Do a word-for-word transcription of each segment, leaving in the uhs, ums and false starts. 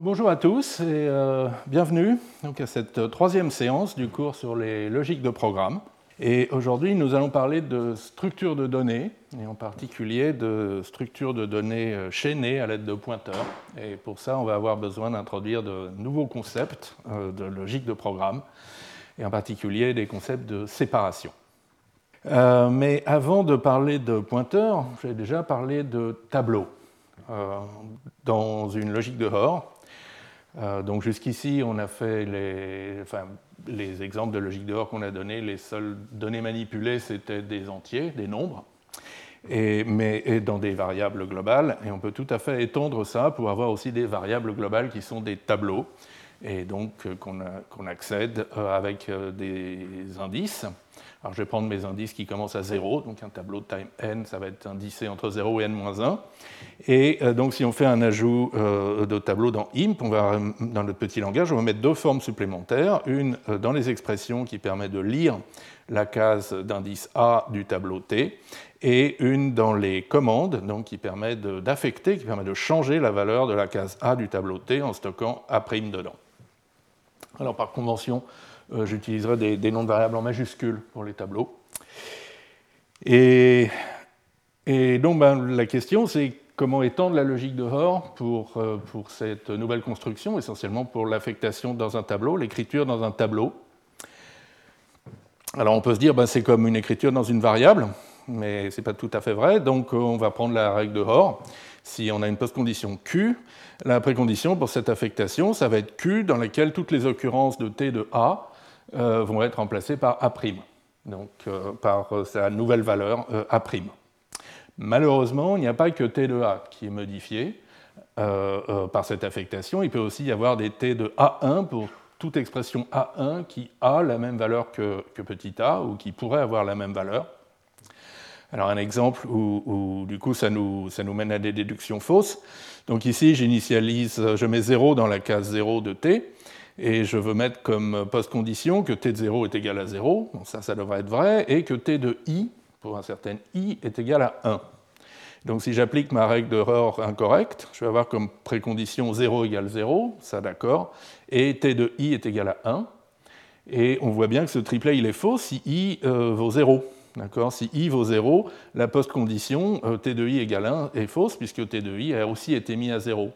Bonjour à tous et euh, bienvenue donc, à cette troisième séance du cours sur les logiques de programme. Et aujourd'hui, nous allons parler de structures de données, et en particulier de structures de données chaînées à l'aide de pointeurs. Et pour ça, on va avoir besoin d'introduire de nouveaux concepts euh, de logique de programme, et en particulier des concepts de séparation. Euh, mais avant de parler de pointeurs, je vais déjà parler de tableaux. Euh, dans une logique de Hoare, Euh, donc jusqu'ici, on a fait les, enfin, les exemples de logique de Hoare qu'on a donnés. Les seules données manipulées, c'était des entiers, des nombres, et, mais et dans des variables globales. Et on peut tout à fait étendre ça pour avoir aussi des variables globales qui sont des tableaux, et donc euh, qu'on, a, qu'on accède euh, avec euh, des indices. Alors, je vais prendre mes indices qui commencent à zéro, donc un tableau de time n, ça va être indicé entre zéro et n moins un. Et euh, donc, si on fait un ajout euh, de tableau dans imp, on va, dans notre petit langage, on va mettre deux formes supplémentaires, une euh, dans les expressions qui permet de lire la case d'indice A du tableau T, et une dans les commandes, donc qui permet de, d'affecter, qui permet de changer la valeur de la case A du tableau T en stockant A' dedans. Alors, par convention, euh, j'utiliserai des, des noms de variables en majuscules pour les tableaux. Et, et donc, ben, la question, c'est comment étendre la logique de Hoare pour, euh, pour cette nouvelle construction, essentiellement pour l'affectation dans un tableau, l'écriture dans un tableau. Alors, on peut se dire, ben, c'est comme une écriture dans une variable, mais ce n'est pas tout à fait vrai. Donc, on va prendre la règle de Hoare. Si on a une postcondition Q, la précondition pour cette affectation, ça va être Q dans laquelle toutes les occurrences de T de A euh, vont être remplacées par A', donc euh, par euh, sa nouvelle valeur euh, A'. Malheureusement, il n'y a pas que T de A qui est modifié euh, euh, par cette affectation. Il peut aussi y avoir des T de A un pour toute expression A un qui a la même valeur que, que petit a ou qui pourrait avoir la même valeur. Alors un exemple où, où du coup ça nous, ça nous mène à des déductions fausses. Donc ici j'initialise, je mets zéro dans la case zéro de T et je veux mettre comme post-condition que T de zéro est égal à zéro, donc ça ça devrait être vrai, et que T de I, pour un certain I, est égal à un. Donc si j'applique ma règle de Hoare incorrecte, je vais avoir comme précondition zéro égale zéro, ça d'accord, et T de I est égal à un, et on voit bien que ce triplet il est faux si I euh, vaut zéro. D'accord, si I vaut zéro, la post-condition euh, T de I égale un est fausse, puisque T de I a aussi été mis à zéro.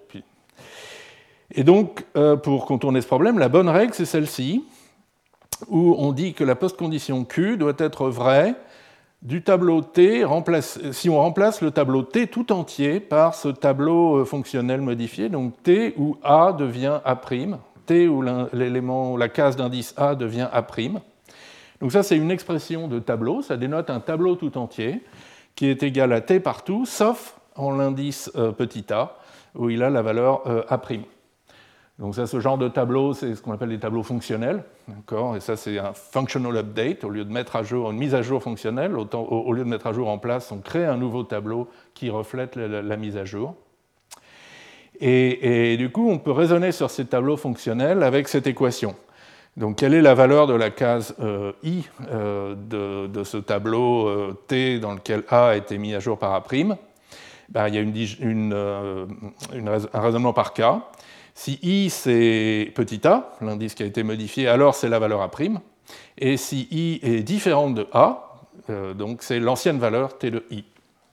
Et donc, euh, pour contourner ce problème, la bonne règle, c'est celle-ci, où on dit que la post-condition Q doit être vraie du tableau T, remplace, si on remplace le tableau T tout entier par ce tableau fonctionnel modifié, donc T où A devient A', T où l'élément, la case d'indice A devient A'. Donc ça, c'est une expression de tableau, ça dénote un tableau tout entier qui est égal à T partout, sauf en l'indice euh, petit a, où il a la valeur euh, A'. Donc ça, ce genre de tableau, c'est ce qu'on appelle des tableaux fonctionnels, d'accord ? Et ça, c'est un functional update. Au lieu de mettre à jour une mise à jour fonctionnelle, autant, au, au lieu de mettre à jour en place, on crée un nouveau tableau qui reflète la, la, la mise à jour. Et, et du coup, on peut raisonner sur ces tableaux fonctionnels avec cette équation. Donc, quelle est la valeur de la case euh, I euh, de, de ce tableau euh, T dans lequel A a été mis à jour par A'? Ben, il y a une, une, euh, une, un raisonnement par cas. Si I, c'est petit a, l'indice qui a été modifié, alors c'est la valeur A'. Et si I est différente de A, euh, donc c'est l'ancienne valeur T de I.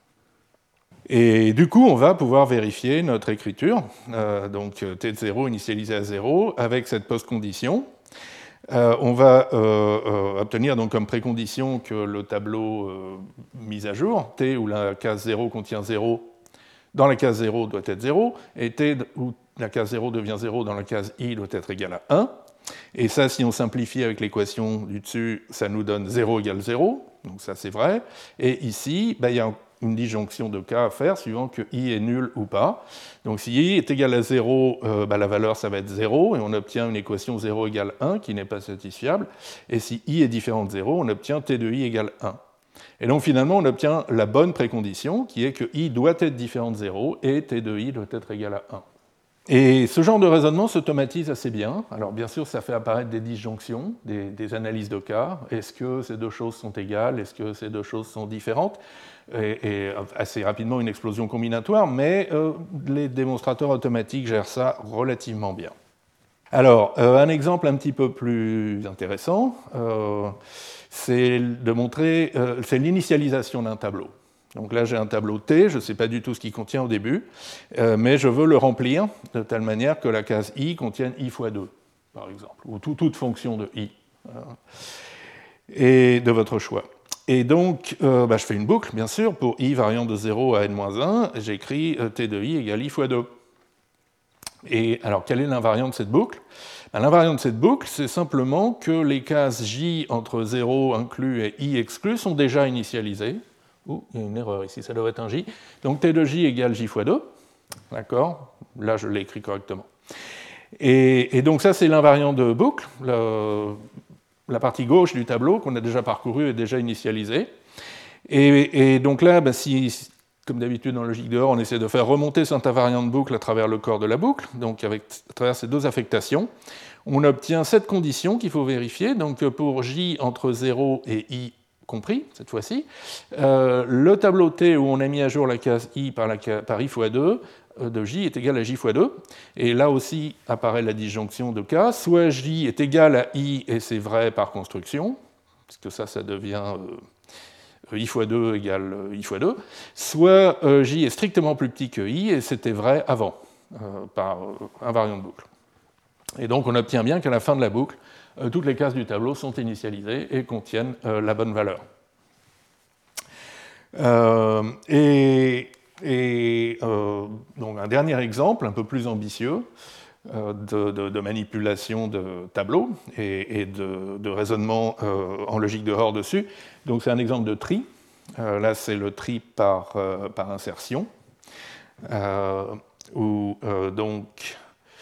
Et du coup, on va pouvoir vérifier notre écriture. Euh, donc, T de zéro initialisé à zéro, avec cette post-condition. Euh, on va euh, euh, obtenir donc comme précondition que le tableau euh, mis à jour, T où la case zéro contient zéro, dans la case zéro doit être zéro, et T où la case zéro devient zéro dans la case I doit être égal à un. Et ça, si on simplifie avec l'équation du dessus, ça nous donne zéro égale zéro, donc ça c'est vrai. Et ici, ben, il y a une disjonction de cas à faire suivant que I est nul ou pas. Donc si I est égal à zéro, euh, bah, la valeur ça va être zéro, et on obtient une équation zéro égale un qui n'est pas satisfiable. Et si I est différent de zéro, on obtient T de I égale un. Et donc finalement, on obtient la bonne précondition, qui est que I doit être différent de zéro, et T de I doit être égal à un. Et ce genre de raisonnement s'automatise assez bien. Alors bien sûr, ça fait apparaître des disjonctions, des, des analyses de cas. Est-ce que ces deux choses sont égales? Est-ce que ces deux choses sont différentes? et, et assez rapidement une explosion combinatoire, mais euh, les démonstrateurs automatiques gèrent ça relativement bien. Alors, euh, un exemple un petit peu plus intéressant, euh, c'est de montrer, euh, c'est l'initialisation d'un tableau. Donc là, j'ai un tableau T, je ne sais pas du tout ce qu'il contient au début, euh, mais je veux le remplir de telle manière que la case I contienne I fois deux, par exemple, ou tout, toute fonction de I, euh, et de votre choix. Et donc, euh, bah, je fais une boucle, bien sûr, pour I variant de zéro à n moins un, j'écris T de I égale I fois deux. Et alors, quel est l'invariant de cette boucle? Ben, l'invariant de cette boucle, c'est simplement que les cases J entre zéro inclus et I exclus sont déjà initialisées. Ouh, il y a une erreur ici, ça doit être un J. Donc T de J égale J fois deux. D'accord? Là, je l'ai écrit correctement. Et, et donc ça, c'est l'invariant de boucle. Le, la partie gauche du tableau qu'on a déjà parcouru est déjà initialisée. Et, et donc là, ben, si, comme d'habitude dans logique de Hoare, on essaie de faire remonter cet invariant de boucle à travers le corps de la boucle, donc avec, à travers ces deux affectations, on obtient cette condition qu'il faut vérifier. Donc pour J entre zéro et I compris, cette fois-ci, euh, le tableau T où on a mis à jour la case I par, la, par I fois deux de J est égal à J fois deux. Et là aussi apparaît la disjonction de cas. Soit J est égal à I, et c'est vrai par construction, parce que ça, ça devient euh, I fois deux égale I fois deux. Soit euh, J est strictement plus petit que I, et c'était vrai avant, euh, par euh, invariant de boucle. Et donc on obtient bien qu'à la fin de la boucle, euh, toutes les cases du tableau sont initialisées et contiennent euh, la bonne valeur. Euh, et et euh, donc un dernier exemple, un peu plus ambitieux, euh, de, de, de manipulation de tableaux et, et de, de raisonnement euh, en logique de Hoare dessus. Donc c'est un exemple de tri. Euh, là, c'est le tri par, euh, par insertion, euh, où euh, donc...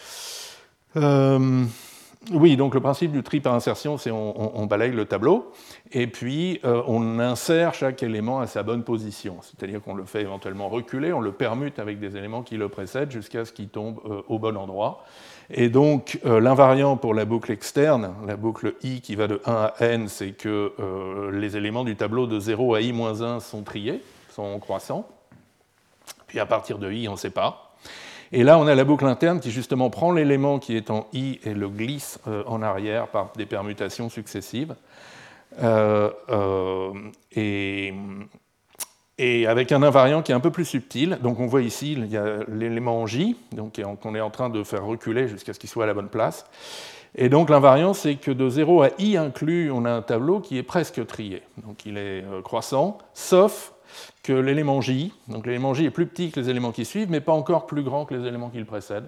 Euh, oui, donc le principe du tri par insertion, c'est on, on, on balaye le tableau, et puis euh, on insère chaque élément à sa bonne position. C'est-à-dire qu'on le fait éventuellement reculer, on le permute avec des éléments qui le précèdent jusqu'à ce qu'il tombe euh, au bon endroit. Et donc euh, l'invariant pour la boucle externe, la boucle I qui va de un à n, c'est que euh, les éléments du tableau de zéro à I moins un sont triés, sont croissants. Puis à partir de I, on ne sait pas. Et là, on a la boucle interne qui justement prend l'élément qui est en I et le glisse euh, en arrière par des permutations successives. Euh, euh, et, et avec un invariant qui est un peu plus subtil. Donc on voit ici, il y a l'élément J, donc qu'on est en train de faire reculer jusqu'à ce qu'il soit à la bonne place. Et donc l'invariant, c'est que de zéro à I inclus, on a un tableau qui est presque trié. Donc il est euh, croissant, sauf que l'élément J, donc l'élément J est plus petit que les éléments qui suivent, mais pas encore plus grand que les éléments qui le précèdent.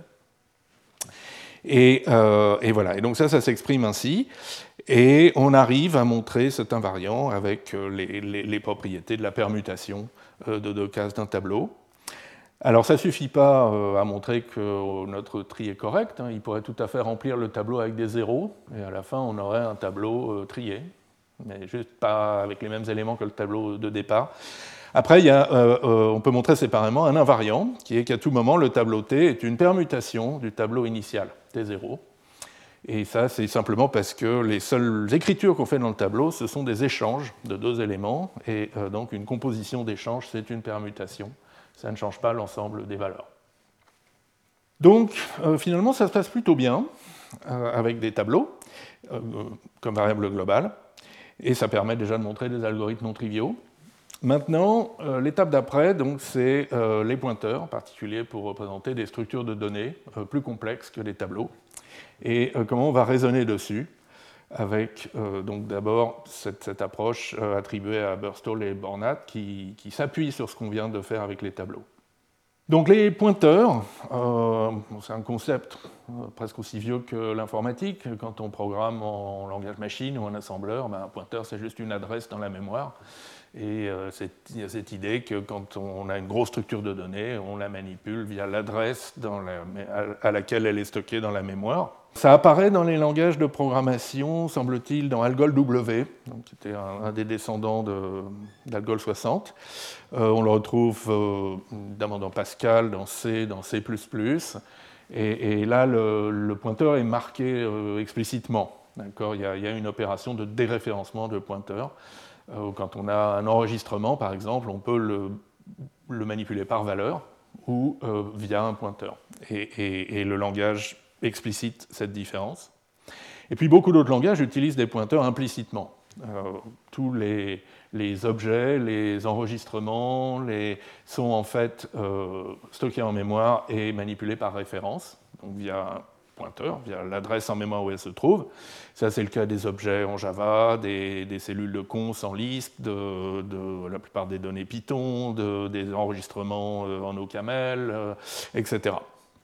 Et, euh, et voilà, et donc ça, ça s'exprime ainsi, et on arrive à montrer cet invariant avec les, les, les propriétés de la permutation de deux cases d'un tableau. Alors ça ne suffit pas à montrer que notre tri est correct, hein. Il pourrait tout à fait remplir le tableau avec des zéros, et à la fin on aurait un tableau trié, mais juste pas avec les mêmes éléments que le tableau de départ. Après, il y a, euh, euh, on peut montrer séparément un invariant, qui est qu'à tout moment, le tableau T est une permutation du tableau initial, T zéro. Et ça, c'est simplement parce que les seules écritures qu'on fait dans le tableau, ce sont des échanges de deux éléments, et euh, donc une composition d'échanges, c'est une permutation. Ça ne change pas l'ensemble des valeurs. Donc, euh, finalement, ça se passe plutôt bien, euh, avec des tableaux, euh, comme variable globale, et ça permet déjà de montrer des algorithmes non triviaux. Maintenant, euh, l'étape d'après, donc, c'est euh, les pointeurs, en particulier pour représenter des structures de données euh, plus complexes que les tableaux, et euh, comment on va raisonner dessus, avec euh, donc d'abord cette, cette approche euh, attribuée à Burstall et Bornat, qui, qui s'appuie sur ce qu'on vient de faire avec les tableaux. Donc les pointeurs, euh, c'est un concept euh, presque aussi vieux que l'informatique. Quand on programme en langage machine ou en assembleur, ben, un pointeur, c'est juste une adresse dans la mémoire. Et euh, il y a cette idée que quand on a une grosse structure de données, on la manipule via l'adresse à laquelle elle est stockée dans la mémoire. Ça apparaît dans les langages de programmation, semble-t-il, dans Algol W, donc, qui était un, un des descendants d'Algol soixante. Euh, on le retrouve euh, évidemment dans Pascal, dans C, dans C plus plus. Et, et là, le, le pointeur est marqué euh, explicitement. D'accord, il y a, il y a une opération de déréférencement de pointeur. Euh, quand on a un enregistrement, par exemple, on peut le, le manipuler par valeur ou euh, via un pointeur. Et, et, et le langage explicite cette différence. Et puis beaucoup d'autres langages utilisent des pointeurs implicitement. Euh, tous les, les objets, les enregistrements les, sont en fait euh, stockés en mémoire et manipulés par référence, donc via un pointeur, via l'adresse en mémoire où elle se trouve. Ça, c'est le cas des objets en Java, des, des cellules de cons en Lisp, de, de la plupart des données Python, de, des enregistrements en OCaml, euh, et cetera.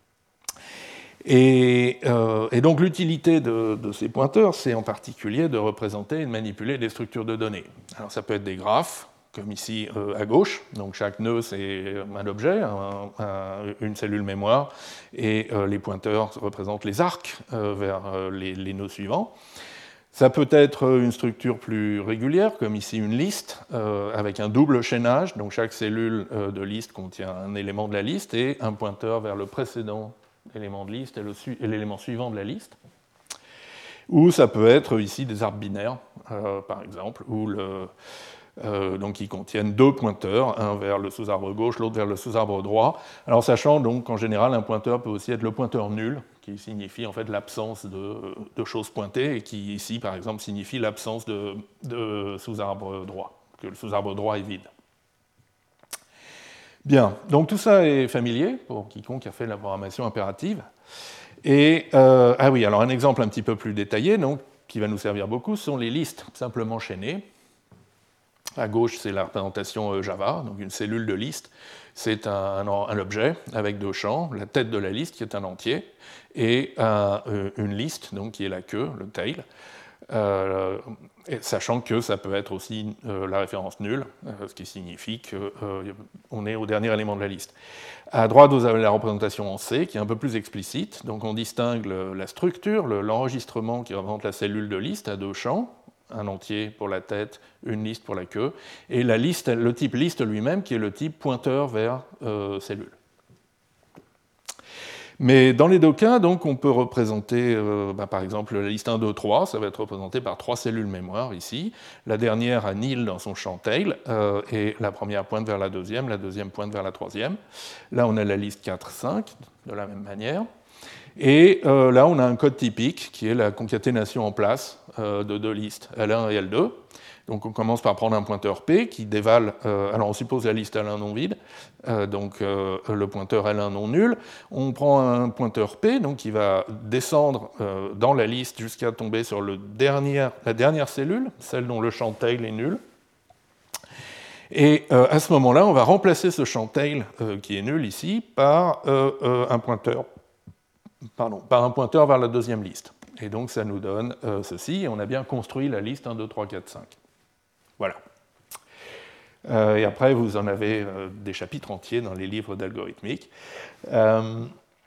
Et, euh, et donc l'utilité de, de ces pointeurs, c'est en particulier de représenter et de manipuler des structures de données. Alors ça peut être des graphes, comme ici euh, à gauche, donc chaque nœud c'est un objet, un, un, une cellule mémoire, et euh, les pointeurs représentent les arcs euh, vers euh, les, les nœuds suivants. Ça peut être une structure plus régulière, comme ici une liste, euh, avec un double chaînage, donc chaque cellule euh, de liste contient un élément de la liste et un pointeur vers le précédent élément de liste et, le su- et l'élément suivant de la liste. Ou ça peut être ici des arbres binaires, euh, par exemple, où le, euh, donc ils contiennent deux pointeurs, un vers le sous-arbre gauche, l'autre vers le sous-arbre droit. Alors sachant donc qu'en général un pointeur peut aussi être le pointeur nul, qui signifie en fait l'absence de, de choses pointées, et qui ici par exemple signifie l'absence de, de sous-arbre droit, que le sous-arbre droit est vide. Bien, donc tout ça est familier pour quiconque a fait de la programmation impérative. Et, euh, ah oui, alors un exemple un petit peu plus détaillé, donc, qui va nous servir beaucoup, sont les listes simplement chaînées. À gauche, c'est la représentation Java, donc une cellule de liste. C'est un, un, un objet avec deux champs, la tête de la liste qui est un entier, et un, une liste, donc, qui est la queue, le tail. Euh, sachant que ça peut être aussi euh, la référence nulle, euh, ce qui signifie qu'on euh, est au dernier élément de la liste. À droite, vous avez la représentation en C, qui est un peu plus explicite. Donc on distingue le, la structure, le, l'enregistrement qui représente la cellule de liste à deux champs, un entier pour la tête, une liste pour la queue, et la liste, le type liste lui-même, qui est le type pointeur vers euh, cellule. Mais dans les deux cas, donc, on peut représenter, euh, bah, par exemple, la liste un, deux, trois, ça va être représenté par trois cellules mémoire ici. La dernière a nil dans son champ tail, euh, et la première pointe vers la deuxième, la deuxième pointe vers la troisième. Là, on a la liste quatre, cinq, de la même manière. Et euh, là, on a un code typique, qui est la concaténation en place euh, de deux listes, L un et L deux. Donc on commence par prendre un pointeur P qui dévale, euh, alors on suppose la liste L un non vide, euh, donc euh, le pointeur L un non nul. On prend un pointeur P donc, qui va descendre euh, dans la liste jusqu'à tomber sur le dernier, la dernière cellule, celle dont le champ tail est nul. Et euh, à ce moment-là, on va remplacer ce champ tail euh, qui est nul ici par, euh, euh, un pointeur, pardon, par un pointeur vers la deuxième liste. Et donc ça nous donne euh, ceci, et on a bien construit la liste un, deux, trois, quatre, cinq. Voilà. Euh, et après, vous en avez euh, des chapitres entiers dans les livres d'algorithmique. Euh,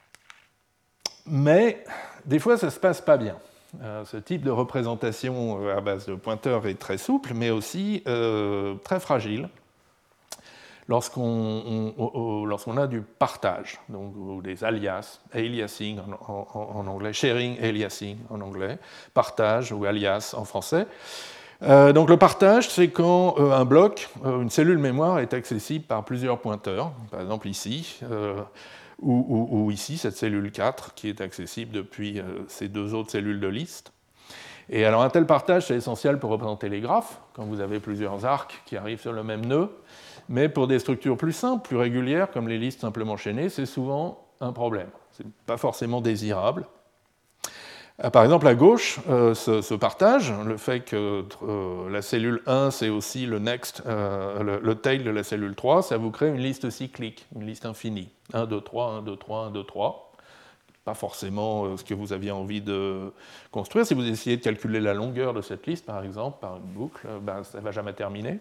mais des fois, ça ne se passe pas bien. Euh, ce type de représentation à base de pointeurs est très souple, mais aussi euh, très fragile lorsqu'on, on, on, lorsqu'on a du partage, donc, ou des alias, aliasing en, en, en anglais, sharing, aliasing en anglais, partage ou alias en français. Euh, donc le partage, c'est quand euh, un bloc, euh, une cellule mémoire est accessible par plusieurs pointeurs, par exemple ici, euh, ou, ou, ou ici, cette cellule quatre, qui est accessible depuis euh, ces deux autres cellules de liste. Et alors un tel partage, c'est essentiel pour représenter les graphes, quand vous avez plusieurs arcs qui arrivent sur le même nœud, mais pour des structures plus simples, plus régulières, comme les listes simplement chaînées, c'est souvent un problème. Ce n'est pas forcément désirable. Par exemple, à gauche, euh, ce, ce partage, le fait que euh, la cellule un, c'est aussi le next, euh, le, le tail de la cellule trois, ça vous crée une liste cyclique, une liste infinie. un, deux, trois, un, deux, trois, un, deux, trois. Pas forcément euh, ce que vous aviez envie de construire. Si vous essayez de calculer la longueur de cette liste, par exemple, par une boucle, ben, ça ne va jamais terminer.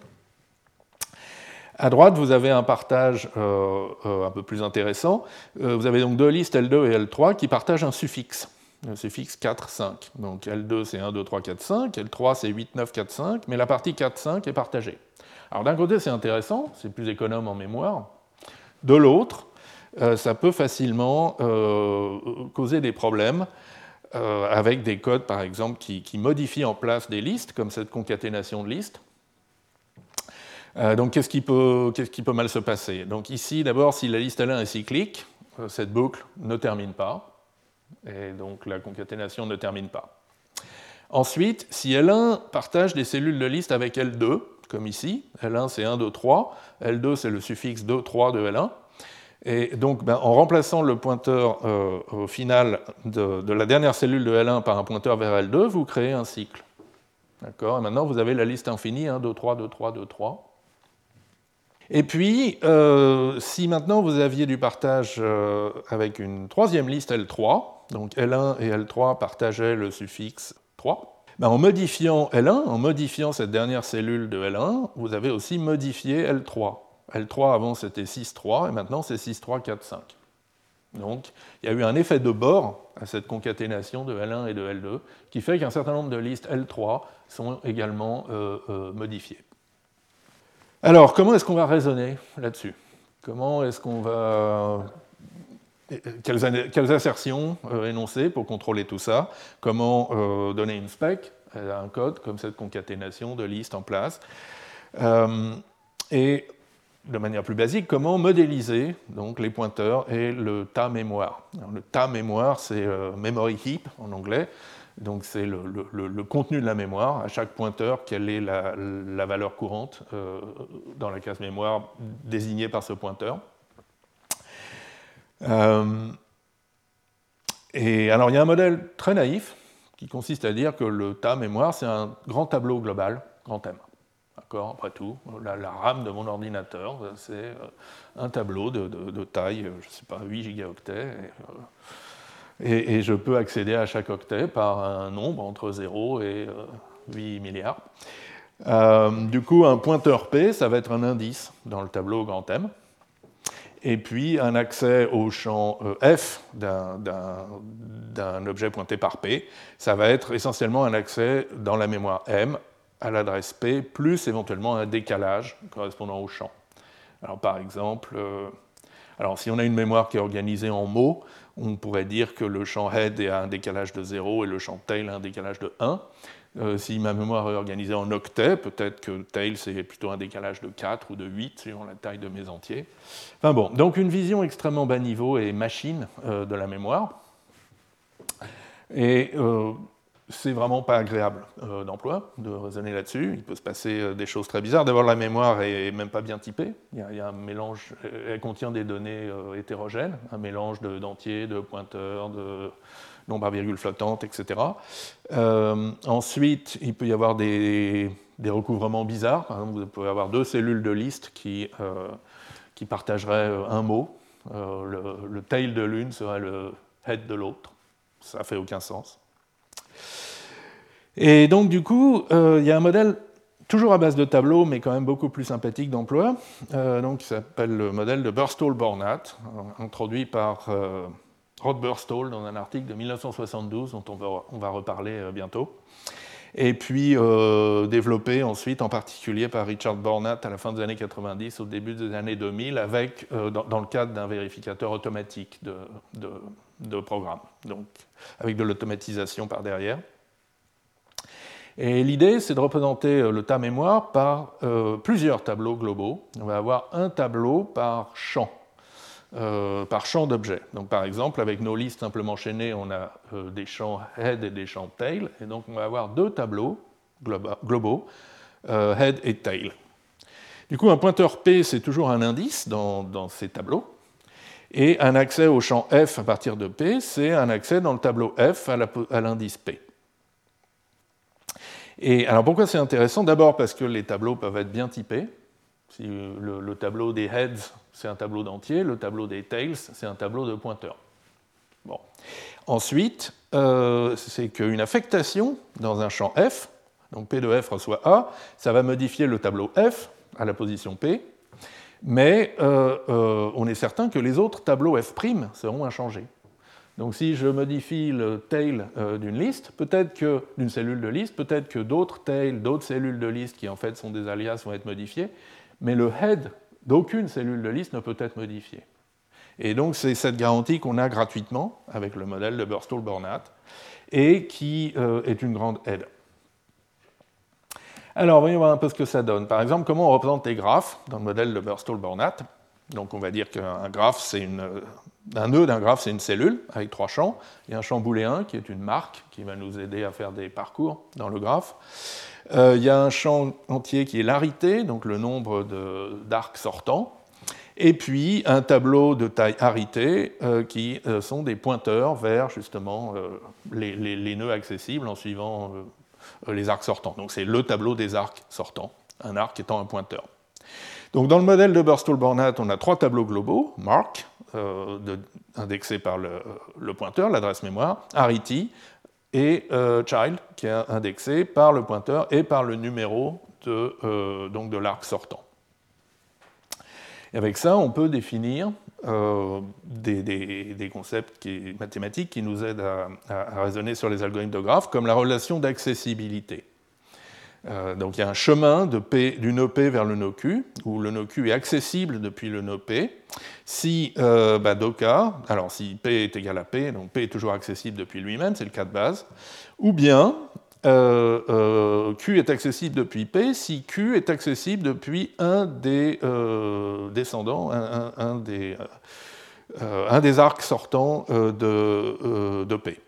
À droite, vous avez un partage euh, euh, un peu plus intéressant. Euh, vous avez donc deux listes L deux et L trois qui partagent un suffixe. Le suffixe quatre, cinq. Donc L deux, c'est un, deux, trois, quatre, cinq. L trois, c'est huit, neuf, quatre, cinq. Mais la partie quatre, cinq est partagée. Alors d'un côté, c'est intéressant, c'est plus économe en mémoire. De l'autre, euh, ça peut facilement euh, causer des problèmes euh, avec des codes, par exemple, qui, qui modifient en place des listes, comme cette concaténation de listes. Euh, donc, qu'est-ce qui, peut, qu'est-ce qui peut mal se passer? Donc, ici, d'abord, si la liste L un est cyclique, euh, cette boucle ne termine pas, et donc la concaténation ne termine pas. Ensuite, si L un partage des cellules de liste avec L deux, comme ici, L un c'est un, deux, trois, L deux c'est le suffixe deux, trois de L un, et donc ben, en remplaçant le pointeur euh, au final de, de la dernière cellule de L un par un pointeur vers L deux, vous créez un cycle. D'accord? Et maintenant vous avez la liste infinie, un, deux, trois, deux, trois, deux, trois. Et puis, euh, si maintenant vous aviez du partage euh, avec une troisième liste L trois, donc L un et L trois partageaient le suffixe trois, ben en modifiant L un, en modifiant cette dernière cellule de L un, vous avez aussi modifié L trois. L trois avant c'était six, trois, et maintenant c'est six, trois, quatre, cinq. Donc il y a eu un effet de bord à cette concaténation de L un et de L deux, qui fait qu'un certain nombre de listes L trois sont également euh, euh, modifiées. Alors, comment est-ce qu'on va raisonner là-dessus? Comment est-ce qu'on va... Quelles, quelles assertions euh, énoncer pour contrôler tout ça? Comment euh, donner une spec à un code comme cette concaténation de listes en place? euh, Et de manière plus basique, comment modéliser donc, les pointeurs et le tas mémoire? Alors, le tas mémoire, c'est euh, memory heap en anglais. Donc c'est le, le, le contenu de la mémoire. À chaque pointeur, quelle est la, la valeur courante euh, dans la case mémoire désignée par ce pointeur. Euh, et alors il y a un modèle très naïf qui consiste à dire que le tas mémoire, c'est un grand tableau global, grand M. D'accord, après tout, la, la RAM de mon ordinateur, c'est un tableau de, de, de taille, je ne sais pas, huit gigaoctets. Et, euh, Et, et je peux accéder à chaque octet par un nombre entre zéro et euh, huit milliards. Euh, du coup, un pointeur P, ça va être un indice dans le tableau grand M. Et puis, un accès au champ euh, F d'un, d'un, d'un objet pointé par P, ça va être essentiellement un accès dans la mémoire M à l'adresse P, plus éventuellement un décalage correspondant au champ. Alors, par exemple, euh, alors, si on a une mémoire qui est organisée en mots, on pourrait dire que le champ head a un décalage de zéro et le champ tail a un décalage de un. Euh, si ma mémoire est organisée en octets, peut-être que tail c'est plutôt un décalage de quatre ou de huit selon la taille de mes entiers. Enfin bon, donc une vision extrêmement bas niveau et machine euh, de la mémoire. Et euh, c'est vraiment pas agréable euh, d'emploi de raisonner là-dessus. Il peut se passer euh, des choses très bizarres. D'abord, la mémoire est même pas bien typée. Il y a, il y a un mélange, elle contient des données euh, hétérogènes, un mélange de, d'entiers, de pointeurs, de nombres à virgule flottantes, et cetera. Euh, ensuite, il peut y avoir des, des recouvrements bizarres. Par exemple, vous pouvez avoir deux cellules de liste qui, euh, qui partageraient un mot. Euh, le, le tail de l'une serait le head de l'autre. Ça ne fait aucun sens. Et donc, du coup, euh, il y a un modèle toujours à base de tableaux, mais quand même beaucoup plus sympathique d'emploi, euh, donc, qui s'appelle le modèle de Burstall-Bornat, introduit par euh, Rod Burstall dans un article de mille neuf cent soixante-douze, dont on va, on va reparler euh, bientôt, et puis euh, développé ensuite en particulier par Richard Bornat à la fin des années quatre-vingt-dix, au début des années deux mille, avec, euh, dans, dans le cadre d'un vérificateur automatique de, de, de programme, donc avec de l'automatisation par derrière. Et l'idée, c'est de représenter le tas mémoire par euh, plusieurs tableaux globaux. On va avoir un tableau par champ, euh, par champ d'objets. Donc, par exemple, avec nos listes simplement chaînées, on a euh, des champs head et des champs tail. Et donc, on va avoir deux tableaux globa- globaux, euh, head et tail. Du coup, un pointeur P, c'est toujours un indice dans, dans ces tableaux. Et un accès au champ F à partir de P, c'est un accès dans le tableau F à, la, à l'indice P. Et alors pourquoi c'est intéressant? D'abord parce que les tableaux peuvent être bien typés. Si le, le tableau des heads, c'est un tableau d'entiers, le tableau des tails, c'est un tableau de pointeurs. Bon. Ensuite, euh, c'est qu'une affectation dans un champ F, donc P de F reçoit A, ça va modifier le tableau F à la position P, mais euh, euh, on est certain que les autres tableaux F' seront inchangés. Donc si je modifie le tail euh, d'une liste, peut-être que d'une cellule de liste, peut-être que d'autres tails, d'autres cellules de liste qui en fait sont des alias vont être modifiés, mais le head d'aucune cellule de liste ne peut être modifié. Et donc c'est cette garantie qu'on a gratuitement avec le modèle de Burstall-Bornat et qui euh, est une grande aide. Alors, voyons voir un peu ce que ça donne. Par exemple, comment on représente les graphes dans le modèle de Burstall-Bornat. Donc on va dire qu'un graphe, c'est une, un nœud d'un graphe, c'est une cellule avec trois champs. Il y a un champ booléen qui est une marque qui va nous aider à faire des parcours dans le graphe. Euh, il y a un champ entier qui est l'arité, donc le nombre d'arcs sortants. Et puis un tableau de taille arité euh, qui euh, sont des pointeurs vers justement euh, les, les, les nœuds accessibles en suivant euh, les arcs sortants. Donc c'est le tableau des arcs sortants, un arc étant un pointeur. Donc dans le modèle de Burstall-Bornat, on a trois tableaux globaux, mark, euh, de, indexé par le, le pointeur, l'adresse mémoire, arity, et euh, child, qui est indexé par le pointeur et par le numéro de, euh, donc de l'arc sortant. Et avec ça, on peut définir euh, des, des, des concepts qui, mathématiques qui nous aident à, à, à raisonner sur les algorithmes de graphes, comme la relation d'accessibilité. Euh, donc il y a un chemin de P, du nœud P vers le nœud Q, où le nœud Q est accessible depuis le nœud P. Si euh, bah, Doka, alors si P est égal à P, donc P est toujours accessible depuis lui-même, c'est le cas de base, ou bien euh, euh, Q est accessible depuis P si Q est accessible depuis un des euh, descendants, un, un, un, des, euh, un des arcs sortants euh, de, euh, de P.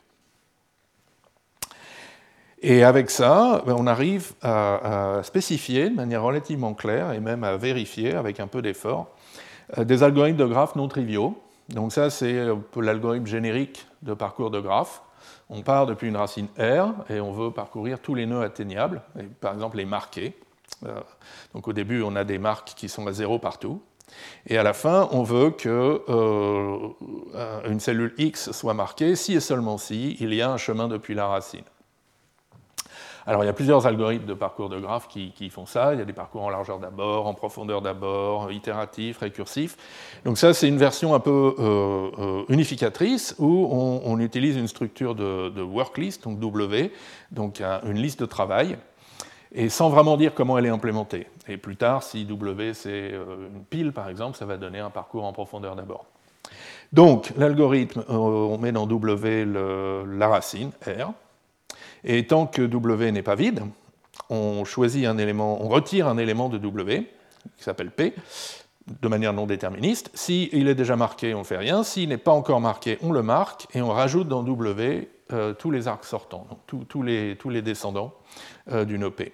Et avec ça, on arrive à, à spécifier de manière relativement claire et même à vérifier avec un peu d'effort des algorithmes de graphes non triviaux. Donc ça, c'est un peu l'algorithme générique de parcours de graphes. On part depuis une racine R et on veut parcourir tous les nœuds atteignables, et par exemple les marquer. Donc au début, on a des marques qui sont à zéro partout. Et à la fin, on veut qu'une euh, cellule X soit marquée si et seulement si il y a un chemin depuis la racine. Alors il y a plusieurs algorithmes de parcours de graphes qui, qui font ça. Il y a des parcours en largeur d'abord, en profondeur d'abord, itératifs, récursifs. Donc ça, c'est une version un peu euh, euh, unificatrice où on, on utilise une structure de, de worklist, donc W, donc une liste de travail, et sans vraiment dire comment elle est implémentée. Et plus tard, si W c'est une pile, par exemple, ça va donner un parcours en profondeur d'abord. Donc l'algorithme, euh, on met dans W le, la racine, R. Et tant que W n'est pas vide, on choisit un élément, on retire un élément de W, qui s'appelle P, de manière non déterministe. S'il est déjà marqué, on ne fait rien. S'il n'est pas encore marqué, on le marque, et on rajoute dans W euh, tous les arcs sortants, donc tous, tous, les, tous les descendants euh, du nœud P.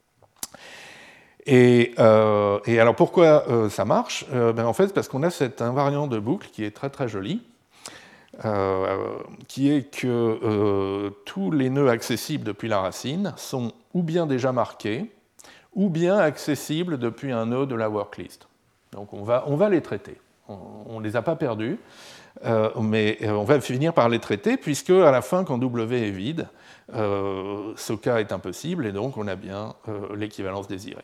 Et, euh, et alors pourquoi euh, ça marche euh, ben En fait, parce qu'on a cet invariant de boucle qui est très très joli, Euh, qui est que euh, tous les nœuds accessibles depuis la racine sont ou bien déjà marqués, ou bien accessibles depuis un nœud de la worklist. Donc on va, on va les traiter. On ne les a pas perdus, euh, mais on va finir par les traiter, puisque à la fin, quand W est vide, euh, ce cas est impossible, et donc on a bien euh, l'équivalence désirée.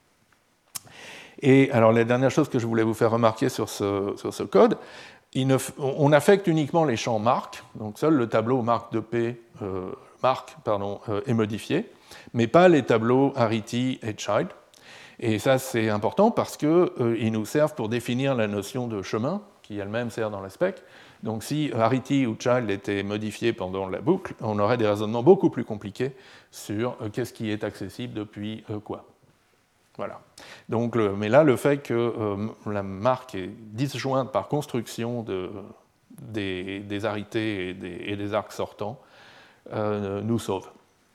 Et alors la dernière chose que je voulais vous faire remarquer sur ce, sur ce code, Ne, on affecte uniquement les champs marques, donc seul le tableau marque de P euh, marque, pardon, euh, est modifié, mais pas les tableaux arity et child. Et ça, c'est important parce qu'ils euh, nous servent pour définir la notion de chemin, qui elle-même sert dans la spec. Donc si arity ou child étaient modifiés pendant la boucle, on aurait des raisonnements beaucoup plus compliqués sur euh, qu'est-ce qui est accessible depuis euh, quoi. Voilà. Donc, le, mais là, le fait que euh, la marque est disjointe par construction de, des, des arités et des, et des arcs sortants euh, nous sauve.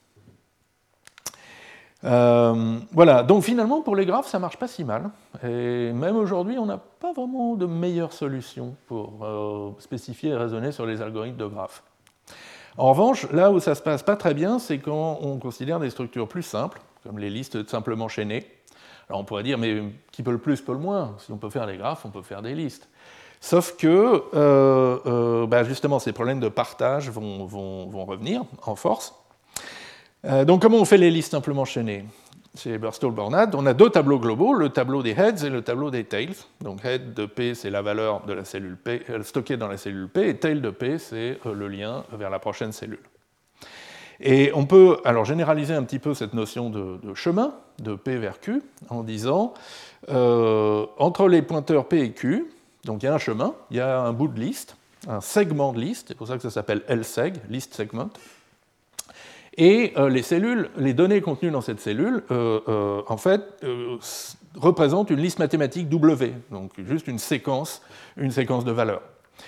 Euh, voilà. Donc finalement, pour les graphes, ça ne marche pas si mal. Et même aujourd'hui, on n'a pas vraiment de meilleure solution pour euh, spécifier et raisonner sur les algorithmes de graphes. En revanche, là où ça ne se passe pas très bien, c'est quand on considère des structures plus simples, comme les listes simplement chaînées. Alors on pourrait dire, mais qui peut le plus, peut le moins. Si on peut faire des graphes, on peut faire des listes. Sauf que, euh, euh, bah justement, ces problèmes de partage vont, vont, vont revenir en force. Euh, donc comment on fait les listes simplement chaînées ? Chez Burstall-Bornat, on a deux tableaux globaux, le tableau des heads et le tableau des tails. Donc head de P, c'est la valeur de la cellule P, euh, stockée dans la cellule P, et tail de P, c'est euh, le lien vers la prochaine cellule. Et on peut alors généraliser un petit peu cette notion de, de chemin, de P vers Q, en disant, euh, entre les pointeurs P et Q, Donc il y a un chemin, il y a un bout de liste, un segment de liste, c'est pour ça que ça s'appelle L-seg, list segment. Et euh, les cellules, les données contenues dans cette cellule, euh, euh, en fait, euh, représentent une liste mathématique W, donc juste une séquence, une séquence de valeurs.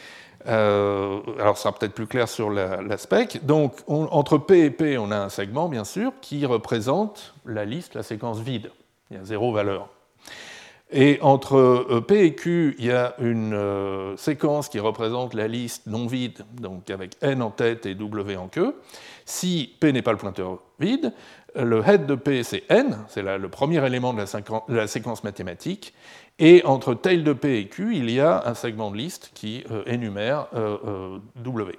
Euh, alors, ça sera peut-être plus clair sur la, la spec. Donc, on, entre P et P, on a un segment, bien sûr, qui représente la liste, la séquence vide. Il y a zéro valeur. Et entre P et Q, il y a une euh, séquence qui représente la liste non vide, donc avec N en tête et W en queue. Si P n'est pas le pointeur vide, le head de P, c'est N, c'est le premier élément de la, séquence, de la séquence mathématique. Et entre tail de P et Q, il y a un segment de liste qui euh, énumère euh, euh, W.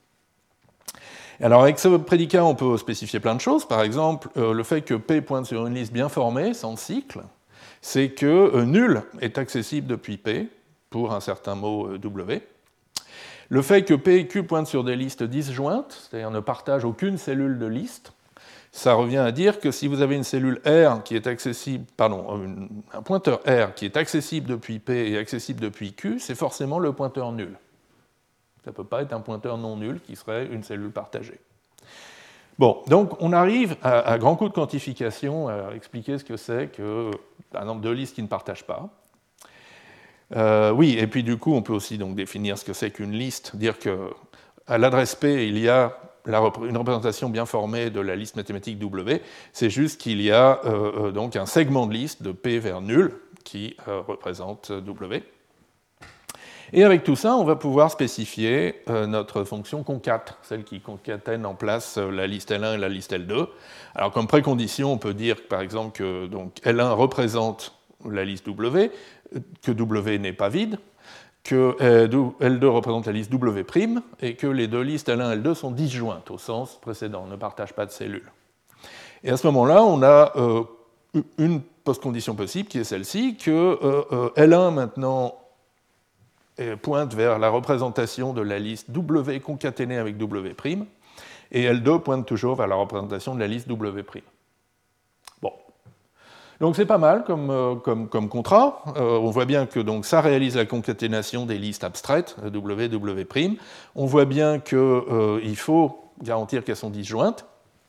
Alors avec ce prédicat, on peut spécifier plein de choses. Par exemple, euh, le fait que P pointe sur une liste bien formée, sans cycle, c'est que euh, nul est accessible depuis P pour un certain mot euh, W. Le fait que P et Q pointent sur des listes disjointes, c'est-à-dire ne partagent aucune cellule de liste, ça revient à dire que si vous avez une cellule R qui est accessible, pardon, un pointeur R qui est accessible depuis P et accessible depuis Q, c'est forcément le pointeur nul. Ça ne peut pas être un pointeur non nul qui serait une cellule partagée. Bon, donc on arrive à, à grands coups de quantification à expliquer ce que c'est qu'un nombre de listes qui ne partagent pas. Euh, oui, et puis du coup, on peut aussi donc définir ce que c'est qu'une liste, dire qu'à l'adresse P, il y a la, une représentation bien formée de la liste mathématique W, c'est juste qu'il y a euh, donc un segment de liste de P vers nul qui euh, représente W. Et avec tout ça, on va pouvoir spécifier euh, notre fonction concat, celle qui concatène en place euh, la liste L un et la liste L deux. Alors comme précondition, on peut dire par exemple que donc, L un représente la liste W, que W n'est pas vide, que L deux représente la liste W', et que les deux listes L un et L deux sont disjointes au sens précédent, ne partagent pas de cellules. Et à ce moment-là, on a euh, une postcondition possible qui est celle-ci, que euh, euh, L un maintenant pointe vers la représentation de la liste W concaténée avec W', et L deux pointe toujours vers la représentation de la liste W'. Bon. Donc c'est pas mal comme, euh, comme, comme contrat. Euh, on voit bien que donc, ça réalise la concaténation des listes abstraites, W, W'. On voit bien qu'il euh, faut garantir qu'elles sont disjointes.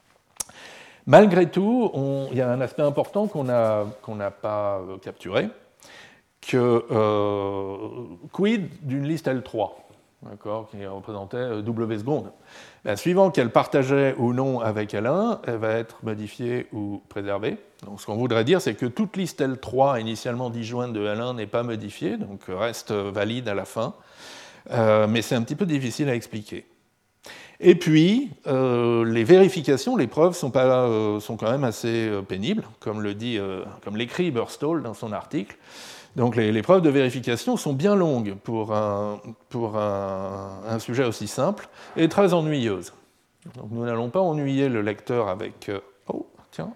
Malgré tout, il y a un aspect important qu'on n'a qu'on n'a pas euh, capturé, que euh, quid d'une liste L trois, qui représentait W seconde. La suivante qu'elle partageait ou non avec L un, elle va être modifiée ou préservée. Donc ce qu'on voudrait dire, c'est que toute liste L trois initialement disjointe de L un n'est pas modifiée, donc reste valide à la fin, euh, mais c'est un petit peu difficile à expliquer. Et puis, euh, les vérifications, les preuves sont, pas, euh, sont quand même assez euh, pénibles, comme le dit, euh, comme l'écrit Burstall dans son article. Donc les, les preuves de vérification sont bien longues pour un, pour un, un sujet aussi simple et très ennuyeuses. Donc nous n'allons pas ennuyer le lecteur avec... Euh, oh, tiens.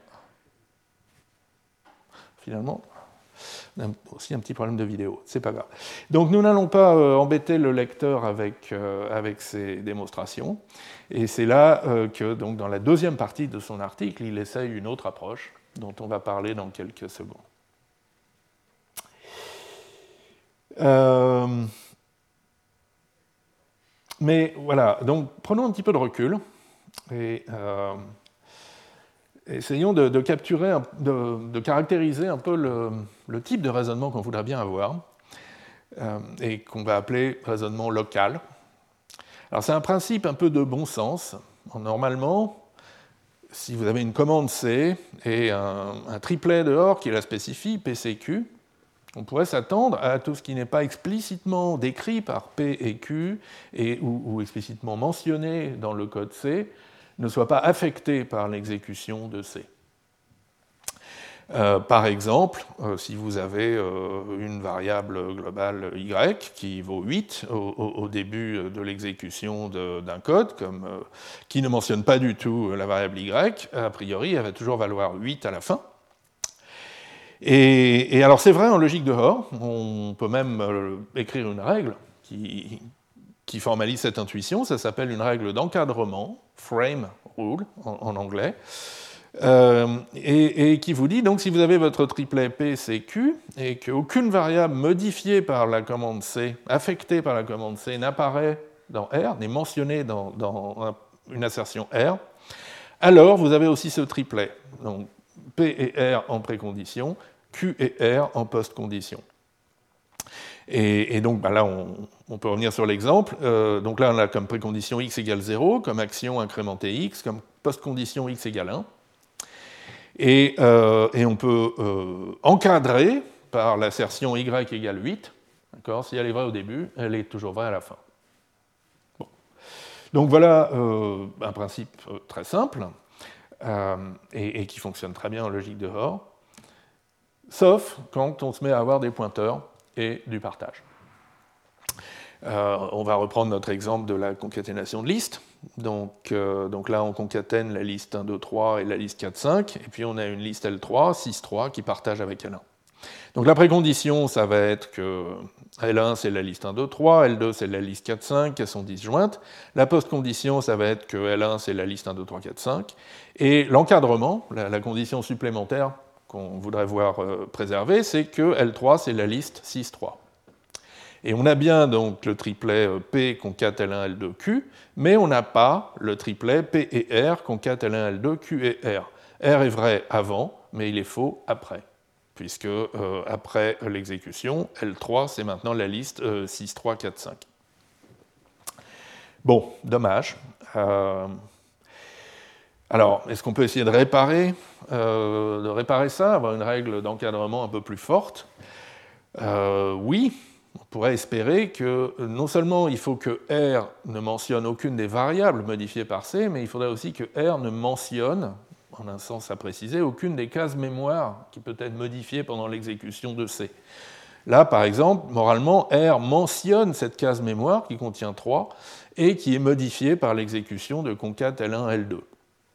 Finalement, on a aussi un petit problème de vidéo, c'est pas grave. Donc nous n'allons pas euh, embêter le lecteur avec, euh, avec ces démonstrations. Et c'est là euh, que, donc, dans la deuxième partie de son article, il essaye une autre approche dont on va parler dans quelques secondes. Euh, mais voilà, donc prenons un petit peu de recul et euh, essayons de, de capturer, de, de caractériser un peu le, le type de raisonnement qu'on voudrait bien avoir euh, et qu'on va appeler raisonnement local. Alors c'est un principe un peu de bon sens. Normalement, si vous avez une commande C et un, un triplet dehors qui la spécifie, P C Q, on pourrait s'attendre à tout ce qui n'est pas explicitement décrit par P et Q et, ou, ou explicitement mentionné dans le code C ne soit pas affecté par l'exécution de C. Euh, par exemple, euh, si vous avez euh, une variable globale Y qui vaut huit au, au, au début de l'exécution d'un code, comme, euh, qui ne mentionne pas du tout la variable Y, a priori, elle va toujours valoir huit à la fin. Et, et alors c'est vrai en logique de Hoare, on peut même euh, écrire une règle qui, qui formalise cette intuition, ça s'appelle une règle d'encadrement, frame rule en, en anglais, Euh, et, et qui vous dit, donc, si vous avez votre triplet P, C, Q, et qu'aucune variable modifiée par la commande C, affectée par la commande C, n'apparaît dans R, n'est mentionnée dans, dans une assertion R, alors vous avez aussi ce triplet. Donc, P et R en précondition, Q et R en postcondition. Et, et donc bah là, on, on peut revenir sur l'exemple. Euh, donc là, on a comme précondition x égale zéro, comme action incrémentée x, comme postcondition x égale un. Et, euh, et on peut euh, encadrer par l'assertion y égale huit. Si elle est vraie au début, elle est toujours vraie à la fin. Bon. Donc voilà euh, un principe très simple euh, et, et qui fonctionne très bien en logique de Hoare, sauf quand on se met à avoir des pointeurs et du partage. Euh, on va reprendre notre exemple de la concaténation de listes. Donc, euh, donc là, on concatène la liste un, deux, trois et la liste quatre, cinq, et puis on a une liste L trois, six, trois qui partage avec L un. Donc la précondition, ça va être que L un, c'est la liste un, deux, trois, L deux, c'est la liste quatre, cinq, elles sont disjointes. La postcondition, ça va être que L un, c'est la liste un, deux, trois, quatre, cinq. Et l'encadrement, la, la condition supplémentaire qu'on voudrait voir euh, préservée, c'est que L trois, c'est la liste six, trois. Et on a bien donc le triplet P concat L un, L deux, Q, mais on n'a pas le triplet P et R concat L un, L deux, Q et R. R est vrai avant, mais il est faux après, puisque euh, après l'exécution, L trois, c'est maintenant la liste euh, six, trois, quatre, cinq. Bon, dommage. Euh... Alors, est-ce qu'on peut essayer de réparer, euh, de réparer ça, avoir une règle d'encadrement un peu plus forte ? euh, Oui. On pourrait espérer que non seulement il faut que R ne mentionne aucune des variables modifiées par C, mais il faudrait aussi que R ne mentionne, en un sens à préciser, aucune des cases mémoire qui peut être modifiée pendant l'exécution de C. Là, par exemple, moralement, R mentionne cette case mémoire qui contient trois et qui est modifiée par l'exécution de concat L un, L deux.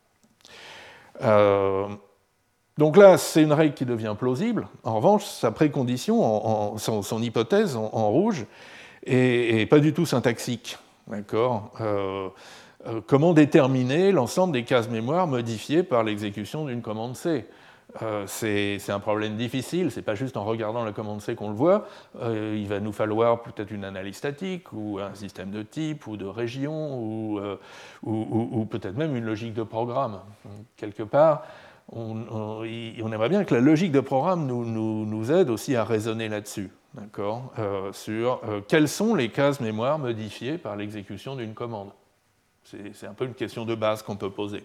Euh, Donc là, c'est une règle qui devient plausible. En revanche, sa précondition, en, en, son, son hypothèse en, en rouge, est, est pas du tout syntaxique. D'accord euh, euh, Comment déterminer l'ensemble des cases mémoire modifiées par l'exécution d'une commande C ? euh, c'est, c'est un problème difficile, c'est pas juste en regardant la commande C qu'on le voit. Euh, il va nous falloir peut-être une analyse statique, ou un système de type, ou de région, ou, euh, ou, ou, ou peut-être même une logique de programme. Quelque part, On, on, on aimerait bien que la logique de programme nous, nous, nous aide aussi à raisonner là-dessus, d'accord, euh, sur euh, quelles sont les cases mémoire modifiées par l'exécution d'une commande. C'est, c'est un peu une question de base qu'on peut poser.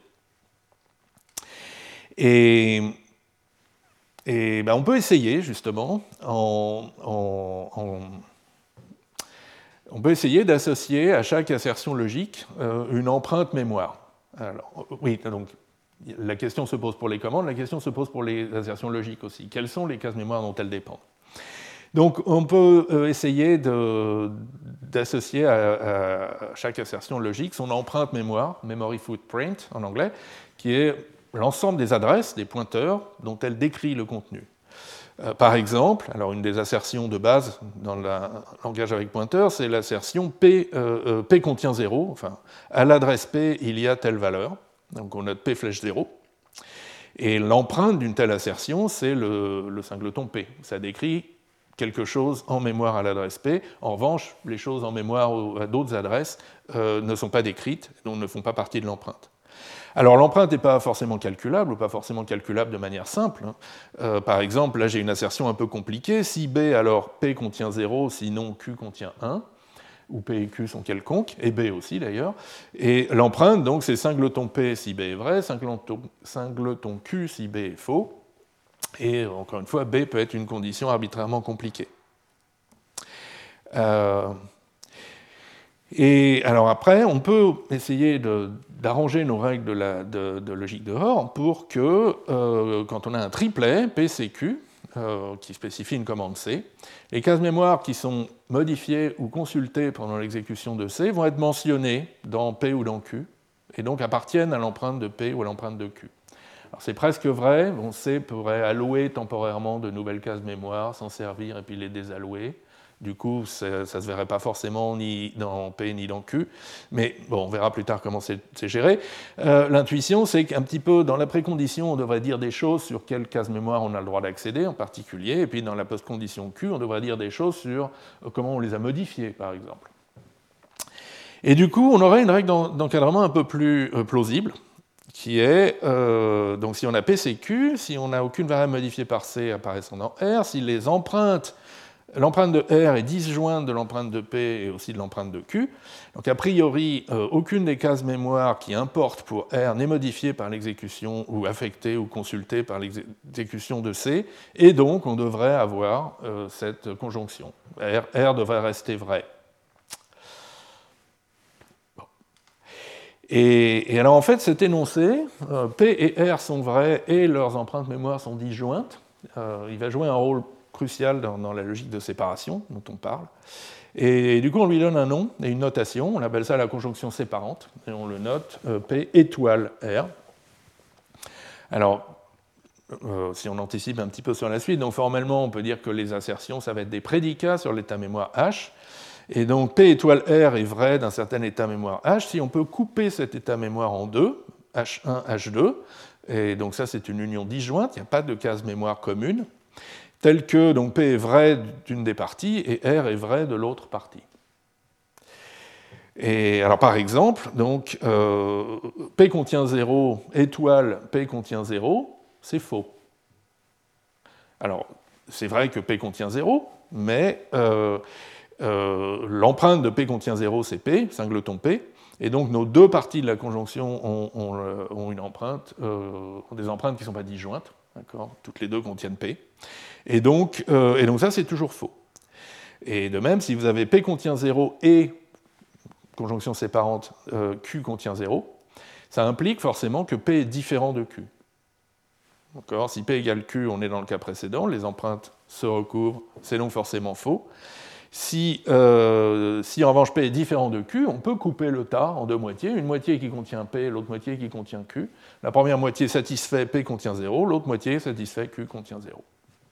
Et, et ben on peut essayer, justement, en, en, en, on peut essayer d'associer à chaque assertion logique euh, une empreinte mémoire. Alors, oui, donc, la question se pose pour les commandes, la question se pose pour les assertions logiques aussi. Quelles sont les cases mémoire dont elles dépendent ? Donc on peut essayer de, d'associer à, à chaque assertion logique son empreinte mémoire, memory footprint en anglais, qui est l'ensemble des adresses, des pointeurs dont elle décrit le contenu. Euh, par exemple, alors une des assertions de base dans le langage avec pointeur, c'est l'assertion P, euh, euh, P contient zéro, enfin à l'adresse P il y a telle valeur. Donc on a P flèche zéro. Et l'empreinte d'une telle assertion, c'est le, le singleton P. Ça décrit quelque chose en mémoire à l'adresse P. En revanche, les choses en mémoire à d'autres adresses euh, ne sont pas décrites, donc ne font pas partie de l'empreinte. Alors l'empreinte n'est pas forcément calculable, ou pas forcément calculable de manière simple. Euh, par exemple, là j'ai une assertion un peu compliquée. Si B, alors P contient zéro, sinon Q contient un. Où P et Q sont quelconques, et B aussi d'ailleurs. Et l'empreinte, donc, c'est singleton P si B est vrai, singleton, singleton Q si B est faux. Et encore une fois, B peut être une condition arbitrairement compliquée. Euh, et alors après, on peut essayer de, d'arranger nos règles de, la, de, de logique de Hoare pour que, euh, quand on a un triplet, P C Q, Euh, qui spécifie une commande C. Les cases mémoire qui sont modifiées ou consultées pendant l'exécution de C vont être mentionnées dans P ou dans Q, et donc appartiennent à l'empreinte de P ou à l'empreinte de Q. Alors c'est presque vrai, bon, C pourrait allouer temporairement de nouvelles cases mémoire, s'en servir et puis les désallouer, du coup, ça ne se verrait pas forcément ni dans P ni dans Q, mais bon, on verra plus tard comment c'est géré. Euh, L'intuition, c'est qu'un petit peu dans la précondition, on devrait dire des choses sur quelle case mémoire on a le droit d'accéder en particulier, et puis dans la postcondition Q, on devrait dire des choses sur comment on les a modifiées, par exemple. Et du coup, on aurait une règle d'encadrement un peu plus plausible, qui est, euh, donc si on a P C Q, si on n'a aucune variable modifiée par C apparaissant dans R, si les empreintes, l'empreinte de R est disjointe de l'empreinte de P et aussi de l'empreinte de Q, donc a priori, euh, aucune des cases mémoire qui importent pour R n'est modifiée par l'exécution ou affectée ou consultée par l'exécution de C, et donc on devrait avoir euh, cette conjonction. R, R devrait rester vrai. Et, et alors en fait, cet énoncé, euh, P et R sont vrais et leurs empreintes mémoire sont disjointes. Euh, il va jouer un rôle crucial dans, dans la logique de séparation dont on parle. Et, et du coup, on lui donne un nom et une notation. On appelle ça la conjonction séparante et on le note euh, P étoile R. Alors, euh, si on anticipe un petit peu sur la suite, donc formellement, on peut dire que les assertions, ça va être des prédicats sur l'état mémoire H. Et donc P étoile R est vrai d'un certain état mémoire H si on peut couper cet état mémoire en deux, H un, H deux, et donc ça c'est une union disjointe, il n'y a pas de case mémoire commune, telle que donc, P est vrai d'une des parties et R est vrai de l'autre partie. Et alors par exemple, donc, euh, P contient zéro, étoile P contient zéro, c'est faux. Alors c'est vrai que P contient zéro, mais euh, Euh, l'empreinte de P contient zéro, c'est P, singleton P, et donc nos deux parties de la conjonction ont, ont, ont, une empreinte, euh, ont des empreintes qui ne sont pas disjointes, toutes les deux contiennent P, et donc, euh, et donc ça c'est toujours faux. Et de même, si vous avez P contient zéro et conjonction séparante euh, Q contient zéro, ça implique forcément que P est différent de Q. Si P égale Q, on est dans le cas précédent, les empreintes se recouvrent, c'est donc forcément faux. Si, euh, si en revanche P est différent de Q, on peut couper le tas en deux moitiés, une moitié qui contient P, l'autre moitié qui contient Q. La première moitié satisfait P contient zéro, l'autre moitié satisfait Q contient zéro.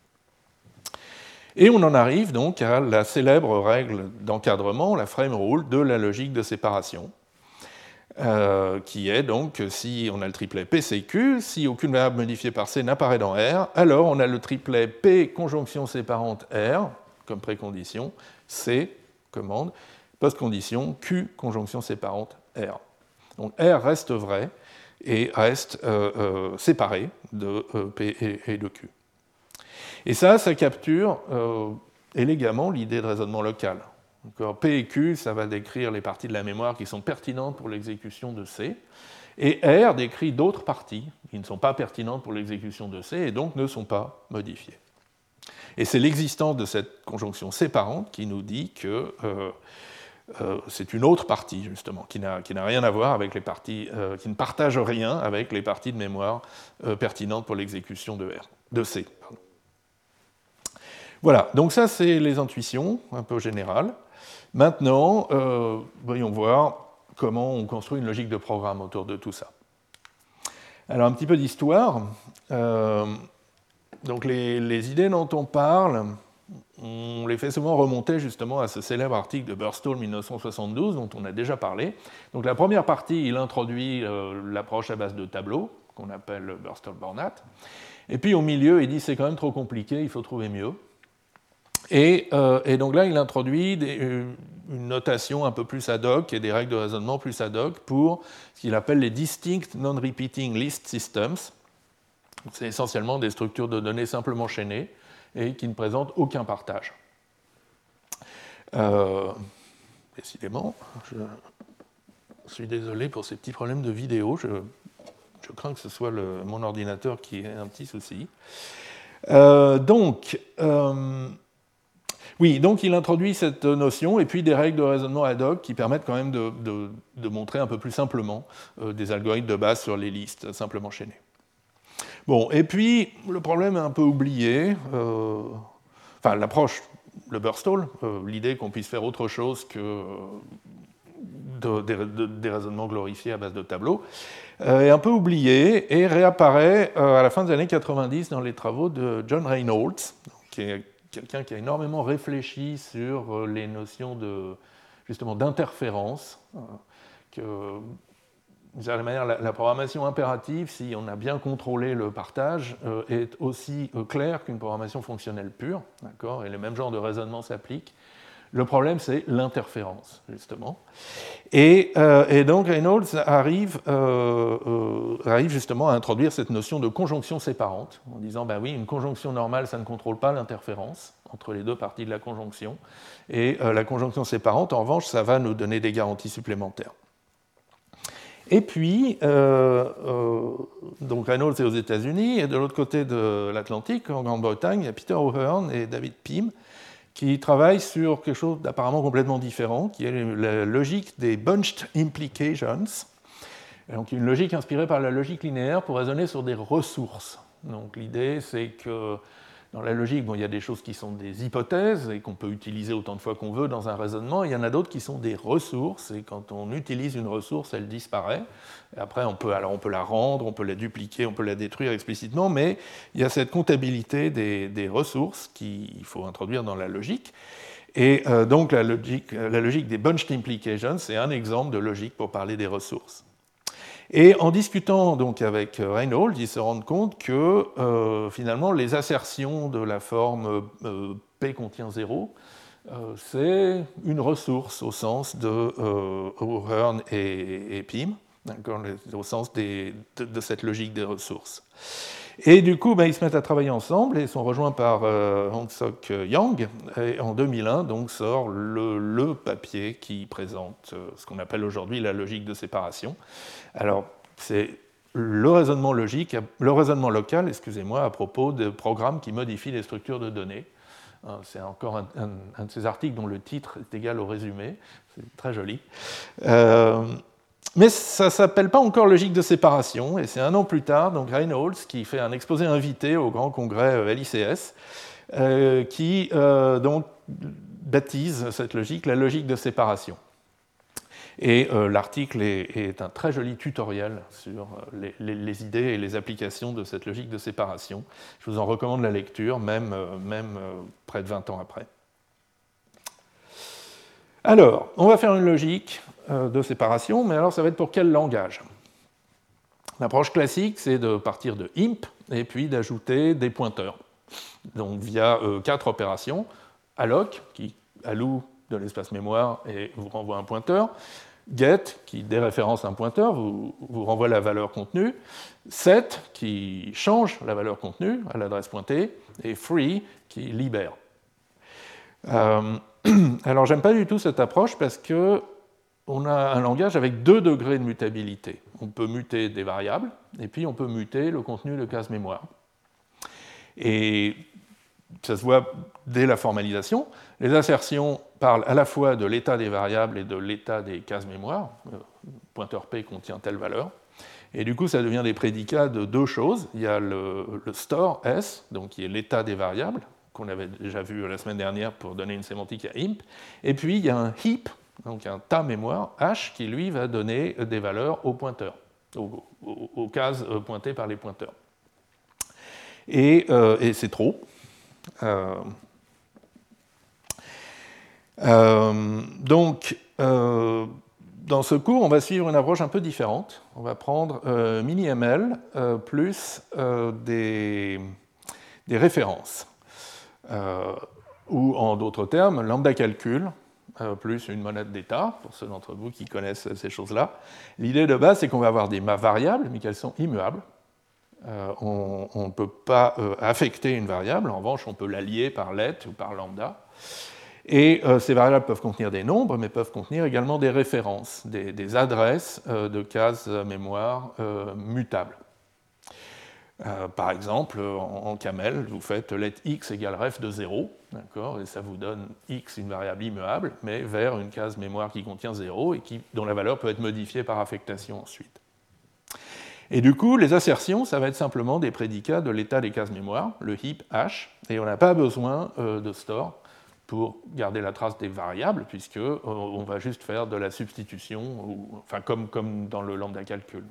Et on en arrive donc à la célèbre règle d'encadrement, la frame rule de la logique de séparation, euh, qui est donc, si on a le triplet P C Q, si aucune variable modifiée par C n'apparaît dans R, alors on a le triplet P conjonction séparante R, comme précondition, C, commande, postcondition, Q, conjonction séparante, R. Donc R reste vrai et reste euh, euh, séparé de euh, P et, et de Q. Et ça, ça capture euh, élégamment l'idée de raisonnement local. Donc, P et Q, ça va décrire les parties de la mémoire qui sont pertinentes pour l'exécution de C, et R décrit d'autres parties qui ne sont pas pertinentes pour l'exécution de C et donc ne sont pas modifiées. Et c'est l'existence de cette conjonction séparante qui nous dit que euh, euh, c'est une autre partie, justement, qui n'a, qui n'a rien à voir avec les parties, euh, qui ne partage rien avec les parties de mémoire euh, pertinentes pour l'exécution de, R, de C. Pardon. Voilà, donc ça c'est les intuitions, un peu générales. Maintenant, euh, voyons voir comment on construit une logique de programme autour de tout ça. Alors un petit peu d'histoire. Euh, Donc les, les idées dont on parle, on les fait souvent remonter justement à ce célèbre article de Burstall mille neuf cent soixante-douze dont on a déjà parlé. Donc la première partie, il introduit euh, l'approche à base de tableaux, qu'on appelle Burstall-Bornat. Et puis au milieu, il dit c'est quand même trop compliqué, il faut trouver mieux. Et, euh, et donc là, il introduit des, une notation un peu plus ad hoc et des règles de raisonnement plus ad hoc pour ce qu'il appelle les Distinct Non-Repeating List Systems. C'est essentiellement des structures de données simplement chaînées et qui ne présentent aucun partage. Euh, décidément, je suis désolé pour ces petits problèmes de vidéo. Je, je crains que ce soit le, mon ordinateur qui ait un petit souci. Euh, donc, euh, oui, donc il introduit cette notion et puis des règles de raisonnement ad hoc qui permettent quand même de, de, de montrer un peu plus simplement euh, des algorithmes de base sur les listes simplement chaînées. Bon, et puis, le problème est un peu oublié, euh, enfin, l'approche, le Burstall, euh, l'idée qu'on puisse faire autre chose que euh, de, de, de, des raisonnements glorifiés à base de tableaux, euh, est un peu oubliée et réapparaît euh, à la fin des années quatre-vingt-dix dans les travaux de John Reynolds, qui est quelqu'un qui a énormément réfléchi sur les notions de, justement, d'interférence, que, d'une certaine manière, la, la programmation impérative, si on a bien contrôlé le partage, euh, est aussi euh, claire qu'une programmation fonctionnelle pure, d'accord, et le même genre de raisonnement s'applique. Le problème, c'est l'interférence, justement. Et, euh, et donc Reynolds arrive, euh, euh, arrive justement à introduire cette notion de conjonction séparante, en disant, ben oui, une conjonction normale, ça ne contrôle pas l'interférence entre les deux parties de la conjonction, et euh, la conjonction séparante, en revanche, ça va nous donner des garanties supplémentaires. Et puis, euh, euh, donc Reynolds est aux États-Unis, et de l'autre côté de l'Atlantique, en Grande-Bretagne, il y a Peter O'Hearn et David Pym, qui travaille sur quelque chose d'apparemment complètement différent, qui est la logique des bunched implications, donc une logique inspirée par la logique linéaire pour raisonner sur des ressources. Donc l'idée, c'est que dans la logique, bon, il y a des choses qui sont des hypothèses et qu'on peut utiliser autant de fois qu'on veut dans un raisonnement, et il y en a d'autres qui sont des ressources, et quand on utilise une ressource, elle disparaît. Et après, on peut, alors on peut la rendre, on peut la dupliquer, on peut la détruire explicitement, mais il y a cette comptabilité des, des ressources qu'il faut introduire dans la logique. Et euh, donc la logique, la logique des bunched implications, c'est un exemple de logique pour parler des ressources. Et en discutant donc avec Reynolds, ils se rendent compte que euh, finalement les assertions de la forme euh, P contient zéro, euh, c'est une ressource au sens de euh, O'Hearn et, et Pym, au sens des, de, de cette logique des ressources. Et du coup, ben, ils se mettent à travailler ensemble et sont rejoints par euh, Hong-Sok Yang. Et en deux mille un, donc, sort le, le papier qui présente euh, ce qu'on appelle aujourd'hui la logique de séparation. Alors, c'est le raisonnement logique, le raisonnement local, excusez-moi, à propos de programmes qui modifient les structures de données. C'est encore un, un, un de ces articles dont le titre est égal au résumé. C'est très joli. Euh, Mais ça ne s'appelle pas encore logique de séparation, et c'est un an plus tard, donc Reynolds, qui fait un exposé invité au grand congrès L I C S, euh, qui euh, donc baptise cette logique la logique de séparation. Et euh, l'article est, est un très joli tutoriel sur les, les, les idées et les applications de cette logique de séparation. Je vous en recommande la lecture, même, même euh, près de vingt ans après. Alors, on va faire une logique de séparation, mais alors ça va être pour quel langage? L'approche classique, c'est de partir de imp et puis d'ajouter des pointeurs. Donc via euh, quatre opérations, alloc, qui alloue de l'espace mémoire et vous renvoie un pointeur, get, qui déréférence un pointeur, vous, vous renvoie la valeur contenue, set, qui change la valeur contenue à l'adresse pointée, et free, qui libère. Euh, alors j'aime pas du tout cette approche parce que on a un langage avec deux degrés de mutabilité. On peut muter des variables, et puis on peut muter le contenu de case mémoire. Et ça se voit dès la formalisation. Les assertions parlent à la fois de l'état des variables et de l'état des cases mémoire. Le pointeur P contient telle valeur. Et du coup, ça devient des prédicats de deux choses. Il y a le, le store S, donc qui est l'état des variables, qu'on avait déjà vu la semaine dernière pour donner une sémantique à imp. Et puis, il y a un heap, donc un tas mémoire, H, qui lui va donner des valeurs aux pointeurs, aux, aux, aux cases pointées par les pointeurs. Et, euh, et c'est trop. Euh, euh, donc, euh, dans ce cours, on va suivre une approche un peu différente. On va prendre euh, mini-M L euh, plus euh, des, des références. Euh, ou en d'autres termes, lambda calcul, Euh, plus une monade d'état, pour ceux d'entre vous qui connaissent ces choses-là. L'idée de base, c'est qu'on va avoir des variables, mais qu'elles sont immuables. Euh, on ne peut pas euh, affecter une variable, en revanche, on peut la lier par let ou par lambda. Et euh, ces variables peuvent contenir des nombres, mais peuvent contenir également des références, des, des adresses euh, de cases mémoire euh, mutables. Euh, par exemple, en, en camel, vous faites let x égale ref de zéro, d'accord, et ça vous donne x, une variable immuable, mais vers une case mémoire qui contient zéro et qui, dont la valeur peut être modifiée par affectation ensuite. Et du coup, les assertions, ça va être simplement des prédicats de l'état des cases mémoire, le heap h, et on n'a pas besoin euh, de store pour garder la trace des variables, puisqu'on euh, va juste faire de la substitution, ou, enfin comme, comme dans le lambda calcul.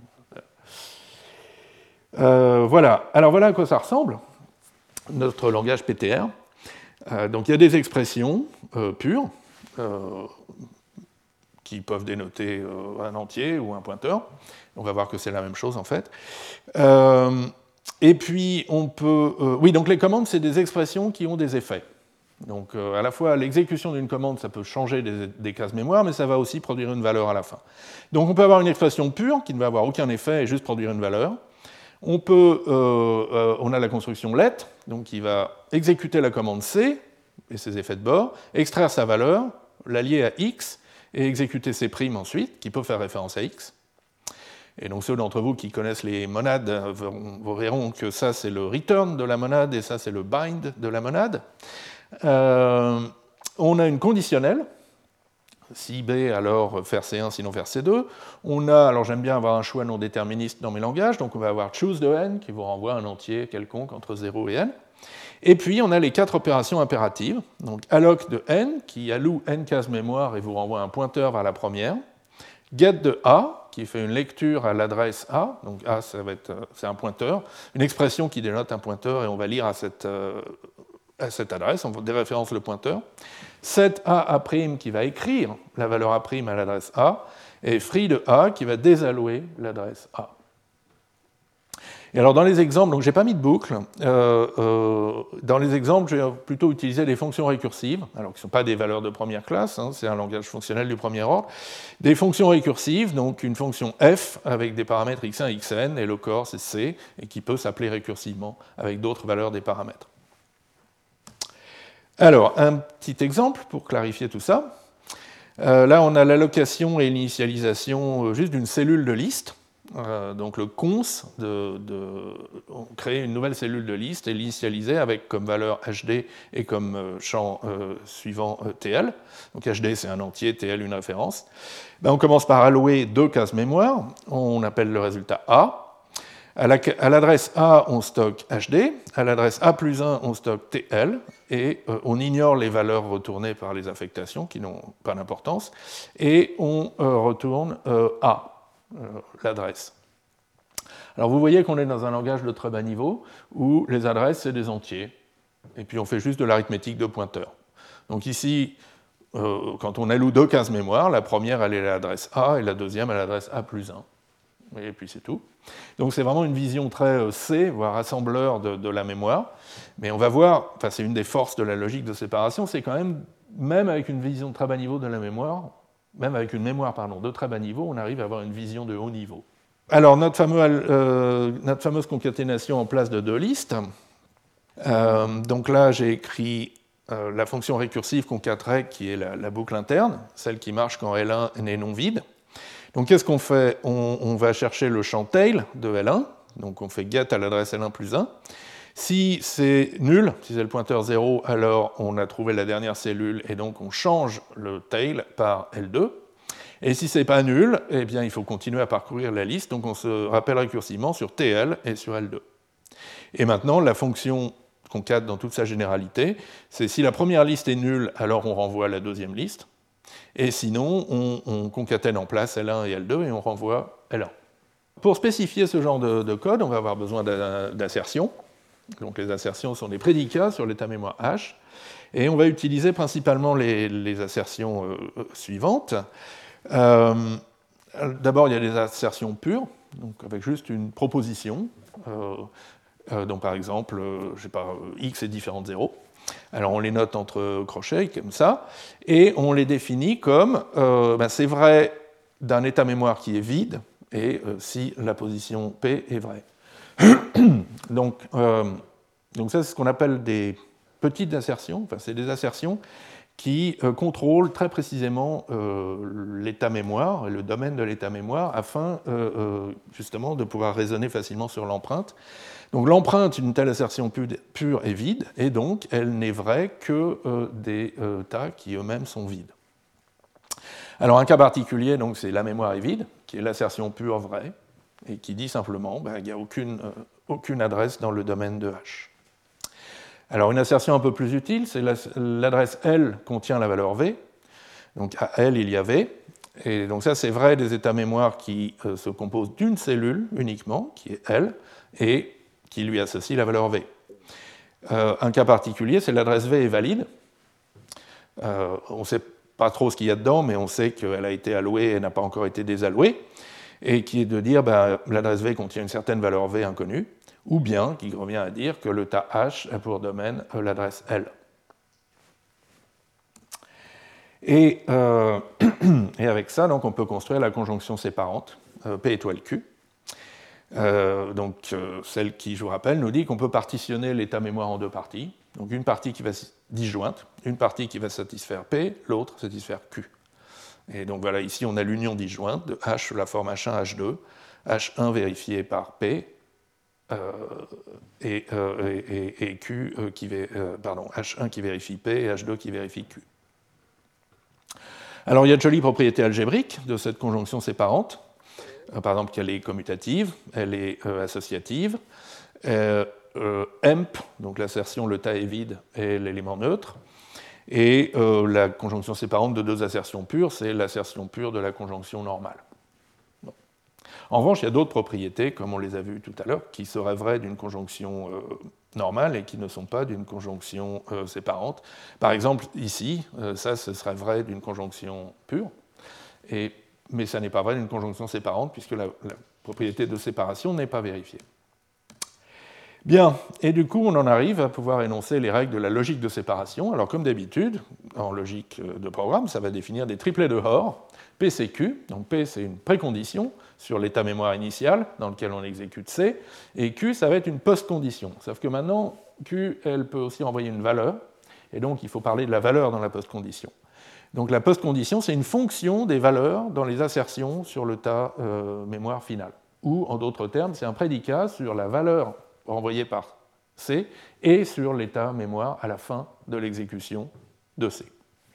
Euh, voilà. Alors voilà à quoi ça ressemble, notre langage P T R. Euh, donc il y a des expressions euh, pures euh, qui peuvent dénoter euh, un entier ou un pointeur. On va voir que c'est la même chose en fait. Euh, et puis on peut... Euh, oui, donc les commandes, c'est des expressions qui ont des effets. Donc euh, à la fois l'exécution d'une commande, ça peut changer des, des cases mémoire, mais ça va aussi produire une valeur à la fin. Donc on peut avoir une expression pure qui ne va avoir aucun effet et juste produire une valeur. On, peut, euh, euh, on a la construction let, donc qui va exécuter la commande C et ses effets de bord, extraire sa valeur, l'allier à x et exécuter C' ensuite, qui peut faire référence à x. Et donc ceux d'entre vous qui connaissent les monades vous verront que ça c'est le return de la monade et ça c'est le bind de la monade. Euh, on a une conditionnelle, si B, alors faire C un, sinon faire C deux. On a, alors j'aime bien avoir un choix non déterministe dans mes langages, donc on va avoir choose de n, qui vous renvoie un entier quelconque entre zéro et n. Et puis on a les quatre opérations impératives, donc alloc de n, qui alloue n cases mémoire et vous renvoie un pointeur vers la première. Get de A, qui fait une lecture à l'adresse A, donc A, ça va être, c'est un pointeur, une expression qui dénote un pointeur, et on va lire à cette... Euh, à cette adresse, on déréférence le pointeur, set A' qui va écrire la valeur A' à l'adresse A, et free de A qui va désallouer l'adresse A. Et alors dans les exemples, donc j'ai pas mis de boucle, euh, euh, dans les exemples, je vais plutôt utiliser des fonctions récursives, alors qui ne sont pas des valeurs de première classe, hein, c'est un langage fonctionnel du premier ordre, des fonctions récursives, donc une fonction f avec des paramètres x un, xn, et le corps c'est c, et qui peut s'appeler récursivement avec d'autres valeurs des paramètres. Alors, un petit exemple pour clarifier tout ça. Euh, là, on a l'allocation et l'initialisation euh, juste d'une cellule de liste. Euh, donc le cons, de, de, on crée une nouvelle cellule de liste et l'initialiser avec comme valeur H D et comme euh, champ euh, suivant euh, T L. Donc H D c'est un entier, T L une référence. Ben, on commence par allouer deux cases mémoire. On appelle le résultat A. À l'adresse A, on stocke H D, à l'adresse A plus un, on stocke T L, et euh, on ignore les valeurs retournées par les affectations, qui n'ont pas d'importance, et on euh, retourne euh, A, euh, l'adresse. Alors vous voyez qu'on est dans un langage de très bas niveau, où les adresses, c'est des entiers, et puis on fait juste de l'arithmétique de pointeurs. Donc ici, euh, quand on alloue deux cases mémoire, la première, elle est à l'adresse A, et la deuxième à l'adresse A plus un. Et puis c'est tout. Donc c'est vraiment une vision très C, voire assembleur de, de la mémoire. Mais on va voir, enfin c'est une des forces de la logique de séparation, c'est quand même, même avec une vision de très bas niveau de la mémoire, même avec une mémoire pardon, de très bas niveau, on arrive à avoir une vision de haut niveau. Alors notre, fameux, euh, notre fameuse concaténation en place de deux listes, euh, donc là j'ai écrit euh, la fonction récursive concatrec qui est la, la boucle interne, celle qui marche quand L un est non vide. Donc qu'est-ce qu'on fait ? on, on va chercher le champ tail de L un, donc on fait get à l'adresse L un plus un. Si c'est nul, si c'est le pointeur zéro, alors on a trouvé la dernière cellule et donc on change le tail par L deux. Et si c'est pas nul, eh bien il faut continuer à parcourir la liste, donc on se rappelle récursivement sur T L et sur L deux. Et maintenant, la fonction concat dans toute sa généralité, c'est si la première liste est nulle, alors on renvoie la deuxième liste. Et sinon, on, on concatène en place L un et L deux et on renvoie L un. Pour spécifier ce genre de, de code, on va avoir besoin d'assertions. Donc les assertions sont des prédicats sur l'état mémoire H. Et on va utiliser principalement les, les assertions euh, suivantes. Euh, D'abord, il y a des assertions pures, donc avec juste une proposition. Euh, euh, donc par exemple, euh, je sais pas, x est différent de zéro. Alors on les note entre crochets, comme ça, et on les définit comme, euh, ben c'est vrai d'un état mémoire qui est vide, et euh, si la position P est vraie. donc, euh, donc ça c'est ce qu'on appelle des petites assertions, enfin c'est des assertions qui euh, contrôlent très précisément euh, l'état mémoire, et le domaine de l'état mémoire, afin euh, euh, justement de pouvoir raisonner facilement sur l'empreinte. Donc l'empreinte d'une telle assertion pure est vide, et donc elle n'est vraie que euh, des euh, tas qui eux-mêmes sont vides. Alors un cas particulier, donc, c'est la mémoire est vide, qui est l'assertion pure vraie, et qui dit simplement ben, qu'il n'y a aucune, euh, aucune adresse dans le domaine de H. Alors une assertion un peu plus utile, c'est l'adresse L contient la valeur V, donc à L il y a V, et donc ça c'est vrai des états mémoire qui euh, se composent d'une cellule uniquement, qui est L, et qui lui associe la valeur V. Euh, un cas particulier, c'est l'adresse V est valide. Euh, on ne sait pas trop ce qu'il y a dedans, mais on sait qu'elle a été allouée et n'a pas encore été désallouée, et qui est de dire ben, l'adresse V contient une certaine valeur V inconnue, ou bien qui revient à dire que le tas H a pour domaine euh, l'adresse L. Et, euh, et avec ça, donc, on peut construire la conjonction séparante euh, P étoile Q. Euh, donc, euh, celle qui, je vous rappelle, nous dit qu'on peut partitionner l'état mémoire en deux parties. Donc, une partie qui va disjointe, une partie qui va satisfaire P, l'autre satisfaire Q. Et donc voilà, ici on a l'union disjointe de H sous la forme H un H deux, H un vérifié par P euh, et, euh, et, et, et Q euh, qui euh, pardon, H un qui vérifie P et H deux qui vérifie Q. Alors il y a de jolies propriétés algébriques de cette conjonction séparante. Euh, par exemple, qu'elle est commutative, elle est euh, associative. Euh, euh, emp, donc l'assertion le tas est vide, est l'élément neutre. Et euh, la conjonction séparante de deux assertions pures, c'est l'assertion pure de la conjonction normale. Bon. En revanche, il y a d'autres propriétés, comme on les a vues tout à l'heure, qui seraient vraies d'une conjonction euh, normale et qui ne sont pas d'une conjonction euh, séparante. Par exemple, ici, euh, ça, ce serait vrai d'une conjonction pure, et, mais ça n'est pas vrai d'une conjonction séparante, puisque la, la propriété de séparation n'est pas vérifiée. Bien, et du coup, on en arrive à pouvoir énoncer les règles de la logique de séparation. Alors, comme d'habitude, en logique de programme, ça va définir des triplets de Hoare, P C Q. Donc, P, c'est une précondition sur l'état mémoire initial dans lequel on exécute C, et Q, ça va être une post-condition. Sauf que maintenant, Q, elle peut aussi envoyer une valeur, et donc il faut parler de la valeur dans la post-condition. Donc, la post-condition, c'est une fonction des valeurs dans les assertions sur le tas euh, mémoire final. Ou, en d'autres termes, c'est un prédicat sur la valeur renvoyé par C et sur l'état mémoire à la fin de l'exécution de C.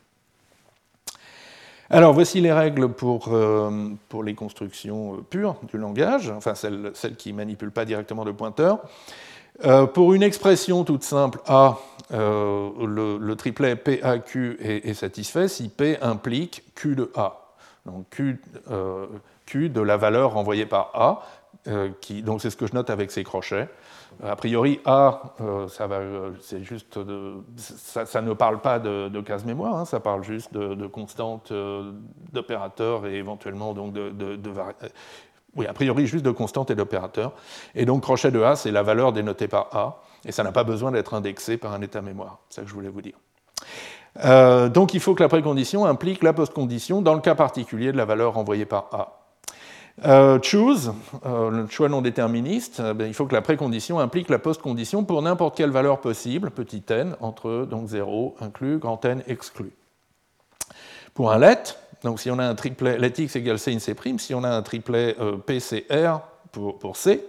Alors, voici les règles pour, euh, pour les constructions pures du langage, enfin celles, celles qui ne manipulent pas directement de pointeur. Euh, pour une expression toute simple A, euh, le, le triplet P A Q est, est satisfait si P implique Q de A. Donc Q, euh, Q de la valeur renvoyée par A, euh, qui, donc c'est ce que je note avec ces crochets. A priori, A, euh, ça, va, c'est juste de, ça, ça ne parle pas de, de case mémoire, hein, ça parle juste de, de constantes euh, d'opérateurs et éventuellement donc de, de, de vari... oui, a priori juste de constantes et d'opérateurs. Et donc crochet de A, c'est la valeur dénotée par A, et ça n'a pas besoin d'être indexé par un état mémoire. C'est ça que je voulais vous dire. Euh, donc il faut que la précondition implique la postcondition dans le cas particulier de la valeur renvoyée par A. Euh, choose, euh, le choix non déterministe, euh, ben, il faut que la précondition implique la postcondition pour n'importe quelle valeur possible, petit n, entre donc zéro inclus, grand N exclu. Pour un let, donc si on a un triplet let x égale c in c', si on a un triplet euh, P C R pour, pour C,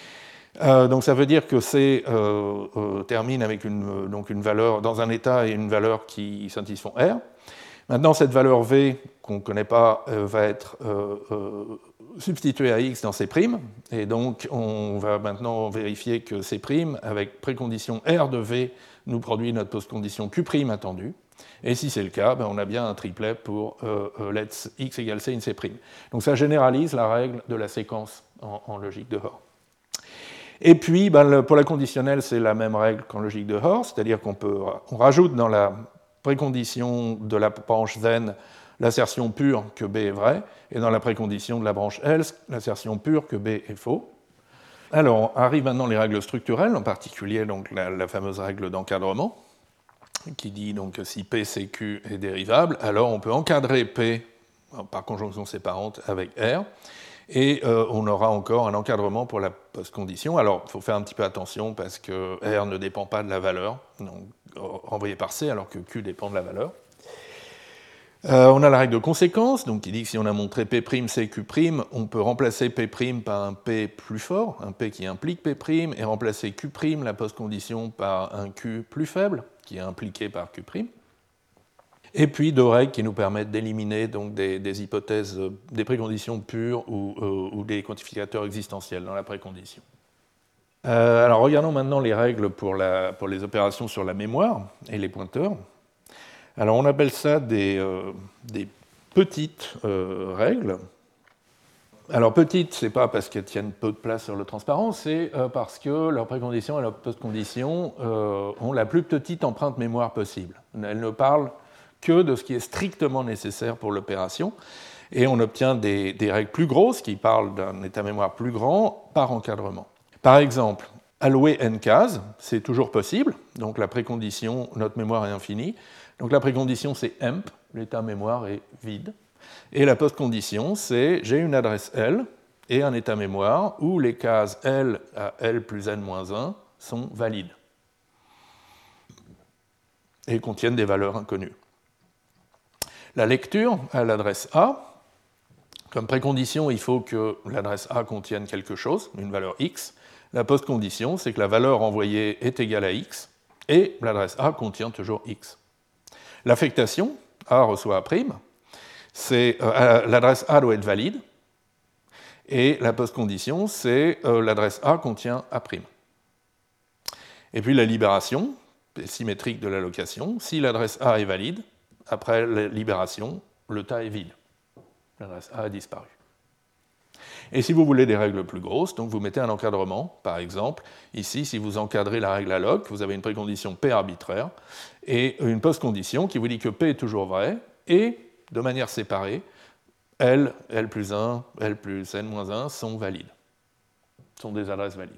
euh, donc ça veut dire que C euh, euh, termine avec une, donc une valeur dans un état et une valeur qui satisfont R. Maintenant, cette valeur V, qu'on ne connaît pas, euh, va être euh, euh, substituée à X dans C', et donc on va maintenant vérifier que C', avec précondition R de V, nous produit notre postcondition Q' attendue, et si c'est le cas, ben on a bien un triplet pour euh, euh, let X égale C in C'. Donc ça généralise la règle de la séquence en, en logique de Hoare. Et puis, ben, le, pour la conditionnelle, c'est la même règle qu'en logique de Hoare, c'est-à-dire qu'on peut, on rajoute dans la précondition de la branche then l'assertion pure que B est vrai, et dans la précondition de la branche else, l'assertion pure que B est faux. Alors, arrivent maintenant les règles structurelles, en particulier donc, la, la fameuse règle d'encadrement, qui dit donc que si P C Q est dérivable, alors on peut encadrer P par conjonction séparante avec R, et euh, on aura encore un encadrement pour la postcondition. Alors, il faut faire un petit peu attention parce que R ne dépend pas de la valeur donc, renvoyée par C, alors que Q dépend de la valeur. Euh, on a la règle de conséquence, donc qui dit que si on a montré P', C, Q', on peut remplacer P' par un P plus fort, un P qui implique P', et remplacer Q', la postcondition, par un Q plus faible, qui est impliqué par Q'. Et puis deux règles qui nous permettent d'éliminer donc des, des hypothèses, des préconditions pures ou, euh, ou des quantificateurs existentiels dans la précondition. Euh, alors regardons maintenant les règles pour, la, pour les opérations sur la mémoire et les pointeurs. Alors on appelle ça des, euh, des petites euh, règles. Alors petites, ce n'est pas parce qu'elles tiennent peu de place sur le transparent, c'est euh, parce que leurs préconditions et leurs postconditions euh, ont la plus petite empreinte mémoire possible. Elles ne parlent que de ce qui est strictement nécessaire pour l'opération, et on obtient des, des règles plus grosses qui parlent d'un état mémoire plus grand par encadrement. Par exemple, allouer n cases, c'est toujours possible, donc la précondition, notre mémoire est infinie, donc la précondition c'est emp, l'état mémoire est vide, et la postcondition c'est j'ai une adresse L et un état mémoire où les cases L à L plus n moins un sont valides et contiennent des valeurs inconnues. La lecture à l'adresse A, comme précondition, il faut que l'adresse A contienne quelque chose, une valeur X. La postcondition, c'est que la valeur envoyée est égale à X, et l'adresse A contient toujours X. L'affectation, A reçoit A', c'est, euh, l'adresse A doit être valide, et la postcondition, c'est euh, l'adresse A contient A'. Et puis la libération, symétrique de l'allocation, si l'adresse A est valide, après la libération, le tas est vide. L'adresse A a disparu. Et si vous voulez des règles plus grosses, donc vous mettez un encadrement, par exemple, ici, si vous encadrez la règle alloc, vous avez une précondition P arbitraire et une postcondition qui vous dit que P est toujours vrai, et, de manière séparée, L, L plus un, L plus n moins un sont valides, sont des adresses valides.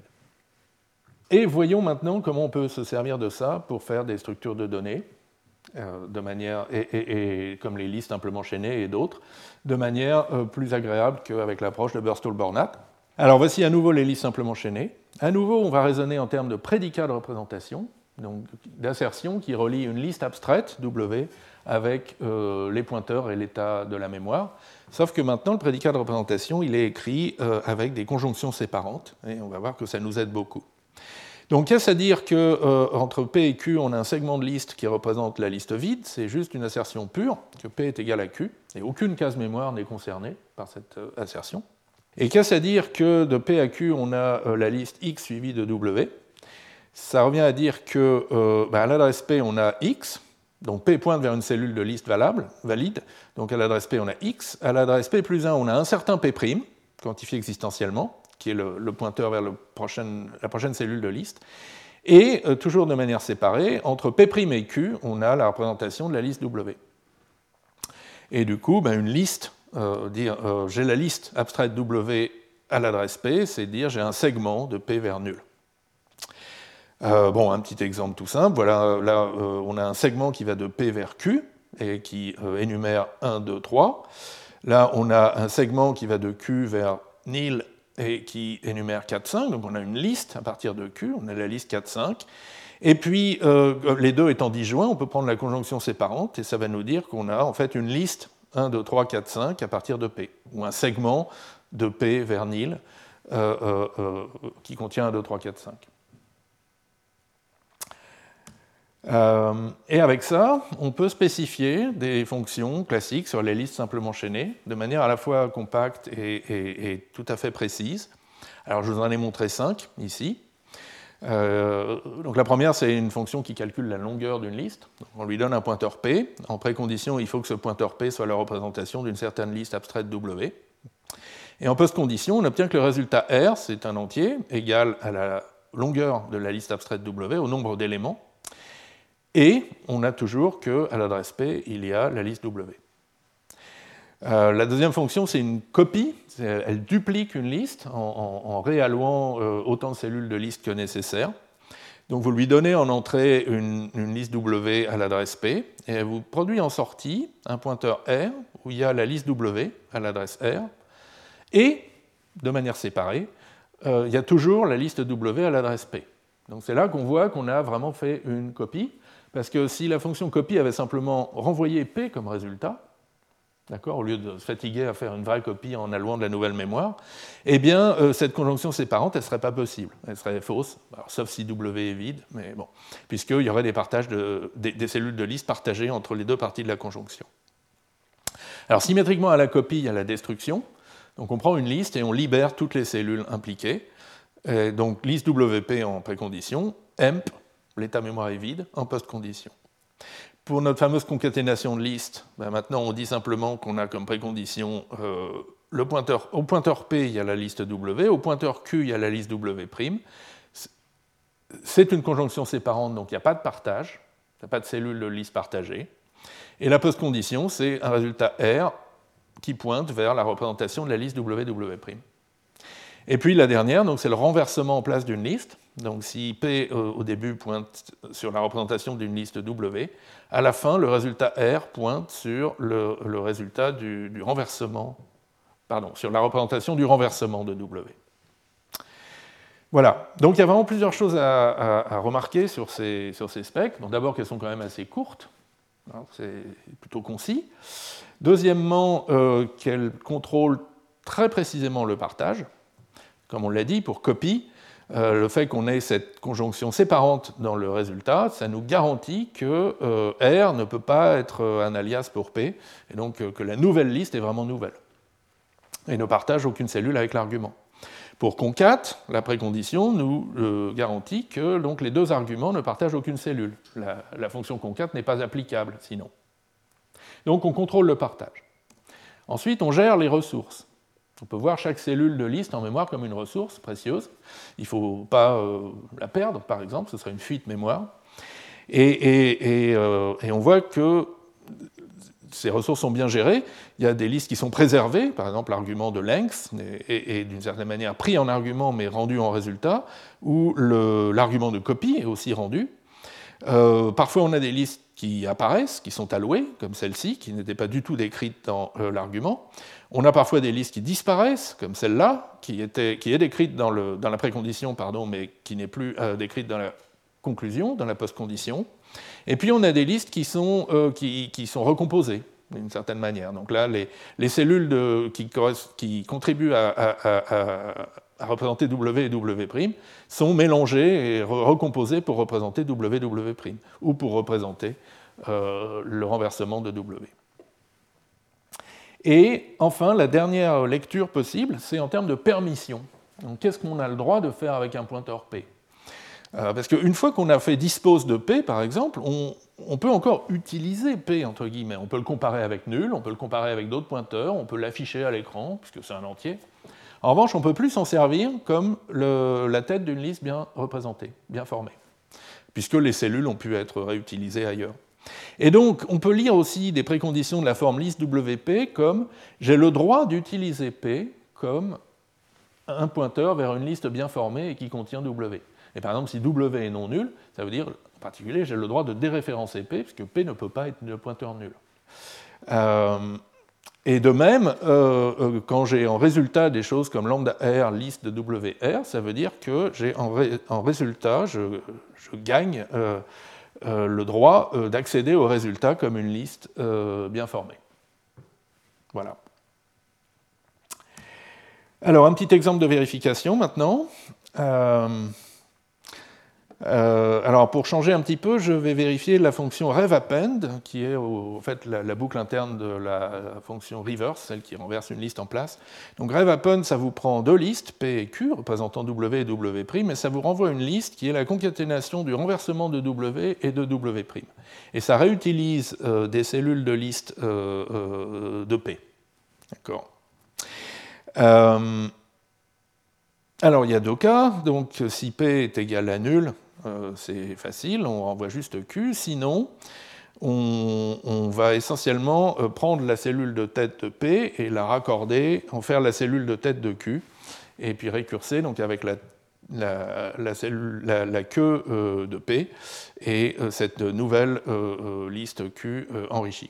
Et voyons maintenant comment on peut se servir de ça pour faire des structures de données, euh, de manière, et, et, et comme les listes simplement enchaînées et d'autres, de manière euh, plus agréable qu'avec l'approche de Burstall-Bornat. Alors voici à nouveau les listes simplement enchaînées. À nouveau, on va raisonner en termes de prédicat de représentation, donc d'assertion qui relie une liste abstraite, W, avec euh, les pointeurs et l'état de la mémoire. Sauf que maintenant, le prédicat de représentation, il est écrit euh, avec des conjonctions séparantes, et on va voir que ça nous aide beaucoup. Donc, qu'est-ce à dire qu'entre euh, P et Q, on a un segment de liste qui représente la liste vide, c'est juste une assertion pure, que P est égal à Q, et aucune case mémoire n'est concernée par cette euh, assertion. Et qu'est-ce à dire que de P à Q, on a euh, la liste X suivie de W? Ça revient à dire que euh, bah, à l'adresse P, on a X, donc P pointe vers une cellule de liste valable, valide, donc à l'adresse P, on a X. À l'adresse P plus un, on a un certain P', quantifié existentiellement, qui est le, le pointeur vers le prochain, la prochaine cellule de liste. Et, euh, toujours de manière séparée, entre P' et Q, on a la représentation de la liste W. Et du coup, ben, une liste, euh, dire euh, j'ai la liste abstraite W à l'adresse P, c'est dire j'ai un segment de P vers nul. Euh, bon, un petit exemple tout simple, voilà, là euh, on a un segment qui va de P vers Q, et qui euh, énumère un, deux, trois. Là, on a un segment qui va de Q vers nil, et qui énumère quatre, cinq, donc on a une liste à partir de Q, on a la liste quatre, cinq, et puis euh, les deux étant disjoints, on peut prendre la conjonction séparante, et ça va nous dire qu'on a en fait une liste un, deux, trois, quatre, cinq à partir de P, ou un segment de P vers nil euh, euh, euh, qui contient un, deux, trois, quatre, cinq. Euh, et avec ça, on peut spécifier des fonctions classiques sur les listes simplement enchaînées, de manière à la fois compacte et, et, et tout à fait précise. Alors je vous en ai montré cinq ici. Euh, donc la première, c'est une fonction qui calcule la longueur d'une liste. Donc on lui donne un pointeur P. En précondition, il faut que ce pointeur P soit la représentation d'une certaine liste abstraite W. Et en postcondition, on obtient que le résultat R, c'est un entier, égal à la longueur de la liste abstraite W, au nombre d'éléments. Et on a toujours qu'à l'adresse P, il y a la liste W. Euh, la deuxième fonction, c'est une copie. Elle duplique une liste en, en, en réallouant euh, autant de cellules de liste que nécessaire. Donc vous lui donnez en entrée une, une liste W à l'adresse P, et elle vous produit en sortie un pointeur R, où il y a la liste W à l'adresse R, et, de manière séparée, euh, il y a toujours la liste W à l'adresse P. Donc c'est là qu'on voit qu'on a vraiment fait une copie. Parce que si la fonction copie avait simplement renvoyé P comme résultat, d'accord, au lieu de se fatiguer à faire une vraie copie en allouant de la nouvelle mémoire, eh bien, euh, cette conjonction séparante, elle ne serait pas possible. Elle serait fausse, alors, sauf si W est vide, mais bon, puisqu'il y aurait des, partages de, des, des cellules de liste partagées entre les deux parties de la conjonction. Alors, symétriquement à la copie, il y a la destruction. Donc, on prend une liste et on libère toutes les cellules impliquées. Et donc, liste W P en précondition, emp, l'état mémoire est vide, en postcondition. Pour notre fameuse concaténation de listes, ben maintenant on dit simplement qu'on a comme précondition euh, le pointeur, au pointeur P, il y a la liste W, au pointeur Q, il y a la liste W'. C'est une conjonction séparante, donc il n'y a pas de partage, il n'y a pas de cellule de liste partagée. Et la postcondition, c'est un résultat R qui pointe vers la représentation de la liste W W'. Et puis la dernière, donc c'est le renversement en place d'une liste. Donc si P euh, au début pointe sur la représentation d'une liste W, à la fin, le résultat R pointe sur le, le résultat du, du renversement, pardon, sur la représentation du renversement de W. Voilà, donc il y a vraiment plusieurs choses à, à, à remarquer sur ces, sur ces specs. Bon, d'abord qu'elles sont quand même assez courtes, hein, c'est plutôt concis. Deuxièmement, euh, qu'elles contrôlent très précisément le partage. Comme on l'a dit, pour copie, euh, le fait qu'on ait cette conjonction séparante dans le résultat, ça nous garantit que euh, R ne peut pas être un alias pour P, et donc euh, que la nouvelle liste est vraiment nouvelle, et ne partage aucune cellule avec l'argument. Pour concat, la précondition nous euh, garantit que donc, les deux arguments ne partagent aucune cellule. La, la fonction concat n'est pas applicable sinon. Donc on contrôle le partage. Ensuite, on gère les ressources. On peut voir chaque cellule de liste en mémoire comme une ressource précieuse. Il ne faut pas euh, la perdre, par exemple, ce serait une fuite mémoire. Et, et, et, euh, et on voit que ces ressources sont bien gérées. Il y a des listes qui sont préservées, par exemple l'argument de length est, est d'une certaine manière pris en argument mais rendu en résultat, ou l'argument de copie est aussi rendu. Euh, parfois on a des listes qui apparaissent, qui sont allouées, comme celle-ci, qui n'était pas du tout décrite dans euh, l'argument. On a parfois des listes qui disparaissent, comme celle-là, qui, qui est décrite dans, le, dans la précondition, pardon, mais qui n'est plus euh, décrite dans la conclusion, dans la postcondition. Et puis on a des listes qui sont, euh, qui, qui sont recomposées, d'une certaine manière. Donc là, les, les cellules de, qui, qui contribuent à, à, à, à représenter W et W' sont mélangées et recomposées pour représenter W W', ou pour représenter euh, le renversement de W. Et enfin, la dernière lecture possible, c'est en termes de permission. Donc, qu'est-ce qu'on a le droit de faire avec un pointeur P ? euh, Parce qu'une fois qu'on a fait dispose de P, par exemple, on, on peut encore utiliser P, entre guillemets. On peut le comparer avec nul, on peut le comparer avec d'autres pointeurs, on peut l'afficher à l'écran, puisque c'est un entier. En revanche, on ne peut plus s'en servir comme le, la tête d'une liste bien représentée, bien formée, puisque les cellules ont pu être réutilisées ailleurs. Et donc, on peut lire aussi des préconditions de la forme liste W P comme « j'ai le droit d'utiliser P comme un pointeur vers une liste bien formée et qui contient W ». Et par exemple, si W est non nul, ça veut dire, en particulier, j'ai le droit de déréférencer P, puisque P ne peut pas être un pointeur nul. Euh, et de même, euh, euh, quand j'ai en résultat des choses comme lambda R, liste de W R, ça veut dire que j'ai en, ré, en résultat, je, je gagne euh, Euh, le droit euh, d'accéder au résultat comme une liste euh, bien formée. Voilà. Alors, un petit exemple de vérification maintenant. Euh, euh, alors, pour changer un petit peu, je vais vérifier la fonction rev_append, qui est au, en fait la, la boucle interne de la, la fonction reverse, celle qui renverse une liste en place. Donc, rev_append, ça vous prend deux listes, P et Q, représentant W et W', et ça vous renvoie une liste qui est la concaténation du renversement de W et de W'. Et ça réutilise euh, des cellules de liste euh, euh, de P. D'accord. Euh, alors, il y a deux cas. Donc, si P est égal à nul, Euh, c'est facile, on renvoie juste Q. Sinon, on, on va essentiellement euh, prendre la cellule de tête de P et la raccorder, en faire la cellule de tête de Q, et puis récurser donc avec la, la, la, cellule, la, la queue euh, de P et euh, cette nouvelle euh, liste Q euh, enrichie.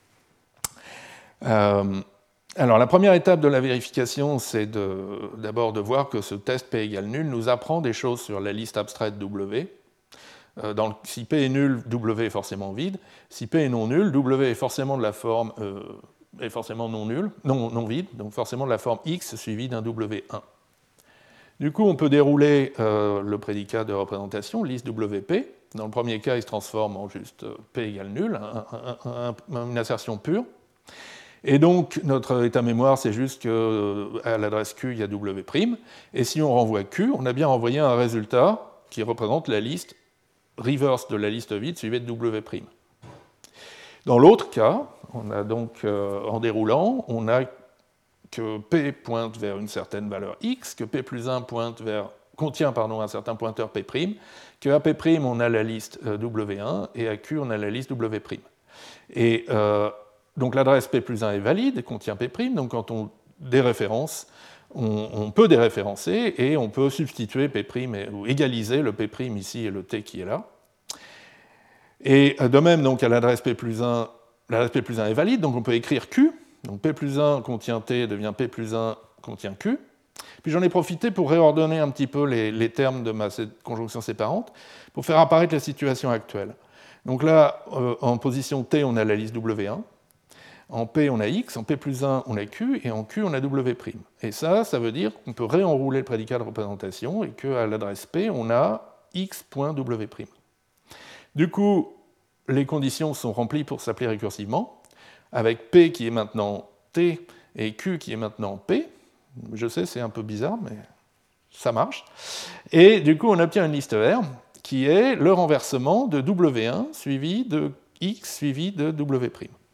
Euh, Alors, la première étape de la vérification, c'est d'abord de, de voir que ce test P égale nul nous apprend des choses sur la liste abstraite W. Euh, dans le, si P est nul, W est forcément vide. Si P est non nul, W est forcément de la forme euh, est forcément non nul, non, non vide, donc forcément de la forme X suivie d'un W un. Du coup, on peut dérouler euh, le prédicat de représentation, liste W P. Dans le premier cas, il se transforme en juste P égale nul, un, un, un, une assertion pure. Et donc, notre état mémoire, c'est juste qu'à l'adresse Q, il y a W', et si on renvoie Q, on a bien renvoyé un résultat qui représente la liste reverse de la liste vide suivie de W'. Dans l'autre cas, on a donc, euh, en déroulant, on a que P pointe vers une certaine valeur X, que P plus un pointe vers, contient pardon, un certain pointeur P', qu'à P', on a la liste W un, et à Q, on a la liste W'. Et euh, donc l'adresse P plus un est valide, et contient P', donc quand on déréférence, on, on peut déréférencer, et on peut substituer P', et, ou égaliser le P' ici et le T qui est là. Et de même, donc, à l'adresse P plus un, l'adresse P plus un est valide, donc on peut écrire Q, donc P plus un contient T devient P plus un contient Q. Puis j'en ai profité pour réordonner un petit peu les, les termes de ma conjonction séparante pour faire apparaître la situation actuelle. Donc là, euh, en position T, on a la liste W un, en P, on a X, en P plus un, on a Q, et en Q, on a W'. Et ça, ça veut dire qu'on peut réenrouler le prédicat de représentation et qu'à l'adresse P, on a X.W'. Du coup, les conditions sont remplies pour s'appeler récursivement, avec P qui est maintenant T et Q qui est maintenant P. Je sais, c'est un peu bizarre, mais ça marche. Et du coup, on obtient une liste R qui est le renversement de W un suivi de X suivi de W'.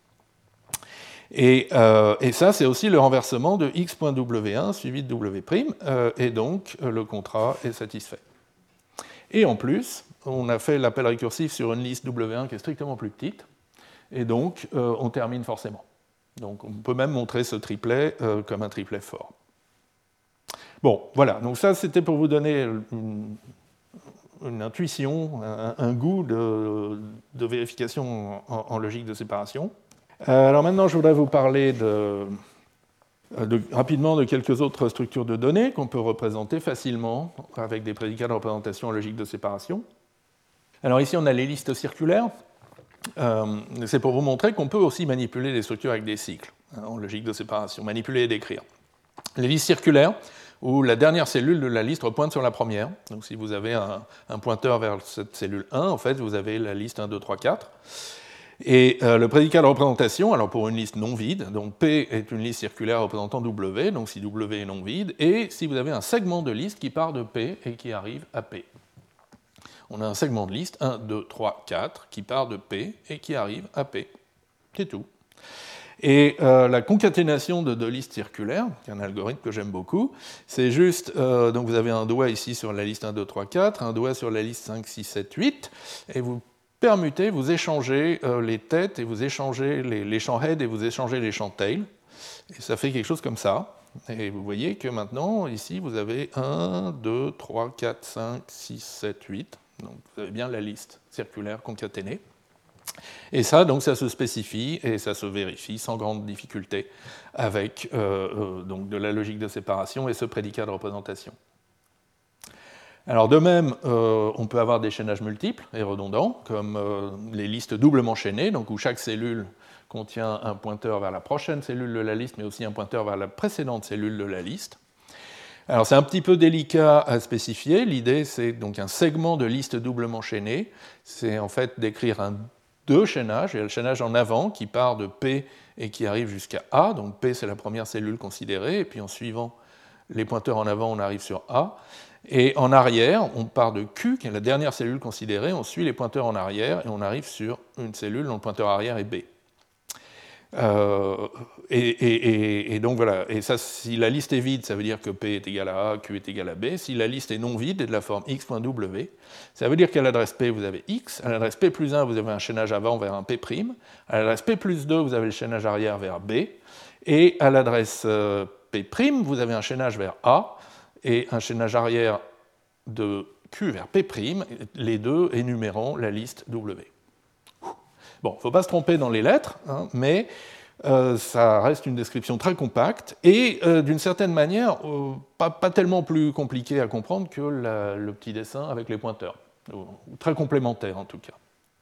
Et, euh, et ça, c'est aussi le renversement de X.W un suivi de W', euh, et donc le contrat est satisfait. Et en plus, on a fait l'appel récursif sur une liste W un qui est strictement plus petite, et donc euh, on termine forcément. Donc on peut même montrer ce triplet euh, comme un triplet fort. Bon, voilà, donc ça c'était pour vous donner une, une intuition, un, un goût de, de vérification en, en logique de séparation. Euh, alors maintenant je voudrais vous parler de, de, rapidement de quelques autres structures de données qu'on peut représenter facilement avec des prédicats de représentation en logique de séparation. Alors ici on a les listes circulaires. Euh, c'est pour vous montrer qu'on peut aussi manipuler des structures avec des cycles, hein, en logique de séparation, manipuler et décrire. Les listes circulaires, où la dernière cellule de la liste repointe sur la première. Donc si vous avez un, un pointeur vers cette cellule un, en fait, vous avez la liste un, deux, trois, quatre. Et euh, le prédicat de représentation, alors pour une liste non vide, donc P est une liste circulaire représentant W, donc si W est non vide, et si vous avez un segment de liste qui part de P et qui arrive à P. On a un segment de liste, un, deux, trois, quatre, qui part de P et qui arrive à P. C'est tout. Et euh, la concaténation de deux listes circulaires, qui est un algorithme que j'aime beaucoup, c'est juste, euh, donc vous avez un doigt ici sur la liste un, deux, trois, quatre, un doigt sur la liste cinq, six, sept, huit, et vous permutez, vous échangez euh, les têtes, et vous échangez les, les champs head, et vous échangez les champs tail, et ça fait quelque chose comme ça. Et vous voyez que maintenant, ici, vous avez un, deux, trois, quatre, cinq, six, sept, huit, donc vous avez bien la liste circulaire concaténée. Et ça, donc, ça se spécifie et ça se vérifie sans grande difficulté avec euh, euh, donc de la logique de séparation et ce prédicat de représentation. Alors de même, euh, on peut avoir des chaînages multiples et redondants, comme euh, les listes doublement chaînées, donc où chaque cellule contient un pointeur vers la prochaine cellule de la liste, mais aussi un pointeur vers la précédente cellule de la liste. Alors c'est un petit peu délicat à spécifier. L'idée, c'est donc un segment de liste doublement chaînée. C'est en fait d'écrire un deux chaînages. Il y a le chaînage en avant qui part de P et qui arrive jusqu'à A. Donc P, c'est la première cellule considérée. Et puis en suivant les pointeurs en avant, on arrive sur A. Et en arrière, on part de Q, qui est la dernière cellule considérée. On suit les pointeurs en arrière et on arrive sur une cellule dont le pointeur arrière est B. Euh, et, et, et, et donc voilà, et ça, si la liste est vide, ça veut dire que P est égal à A, Q est égal à B. Si la liste est non vide et de la forme x.w, ça veut dire qu'à l'adresse P, vous avez X, à l'adresse P plus un, vous avez un chaînage avant vers un P', à l'adresse P plus deux, vous avez le chaînage arrière vers B, et à l'adresse P', vous avez un chaînage vers A, et un chaînage arrière de Q vers P', les deux énumérant la liste W. Bon, il ne faut pas se tromper dans les lettres, hein, mais euh, ça reste une description très compacte et euh, d'une certaine manière euh, pas, pas tellement plus compliquée à comprendre que la, le petit dessin avec les pointeurs, ou, très complémentaire en tout cas.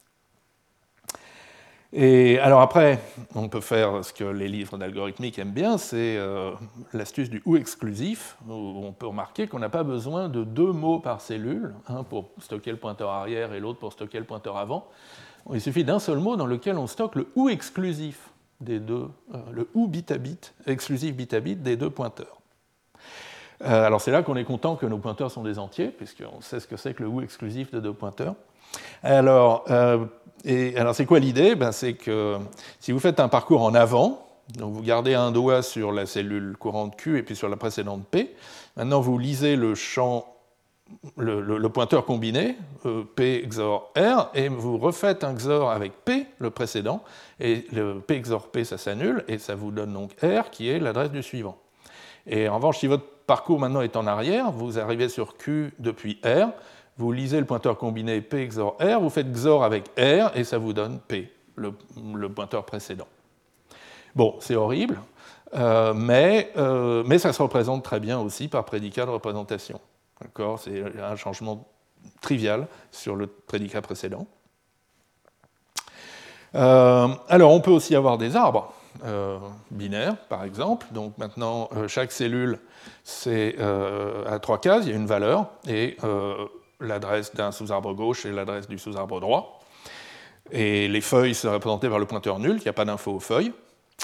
Et alors après, on peut faire ce que les livres d'algorithmique aiment bien, c'est euh, l'astuce du ou exclusif, où on peut remarquer qu'on n'a pas besoin de deux mots par cellule, un pour stocker le pointeur arrière et l'autre pour stocker le pointeur avant. Il suffit d'un seul mot dans lequel on stocke le ou exclusif des deux, euh, le ou bit à bit, exclusif bit à bit des deux pointeurs. Euh, alors c'est là qu'on est content que nos pointeurs sont des entiers, puisqu'on sait ce que c'est que le ou exclusif de deux pointeurs. Alors, euh, et, alors c'est quoi l'idée? Ben, c'est que si vous faites un parcours en avant, Donc vous gardez un doigt sur la cellule courante Q et puis sur la précédente P. Maintenant, vous lisez le champ, le, le, le pointeur combiné, euh, P X O R, et vous refaites un X O R avec P, le précédent, et le P X O R P, ça s'annule, et ça vous donne donc R, qui est l'adresse du suivant. Et en revanche, si votre parcours maintenant est en arrière, vous arrivez sur Q depuis R, vous lisez le pointeur combiné P X O R, vous faites X O R avec R, et ça vous donne P, le, le pointeur précédent. Bon, c'est horrible, euh, mais, euh, mais ça se représente très bien aussi par prédicat de représentation. D'accord ? C'est un changement trivial sur le prédicat précédent. Euh, alors, on peut aussi avoir des arbres euh, binaires, par exemple. Donc maintenant, euh, chaque cellule, c'est euh, à trois cases, il y a une valeur, et euh, l'adresse d'un sous-arbre gauche et l'adresse du sous-arbre droit. Et les feuilles sont représentées par le pointeur nul, il n'y a pas d'info aux feuilles.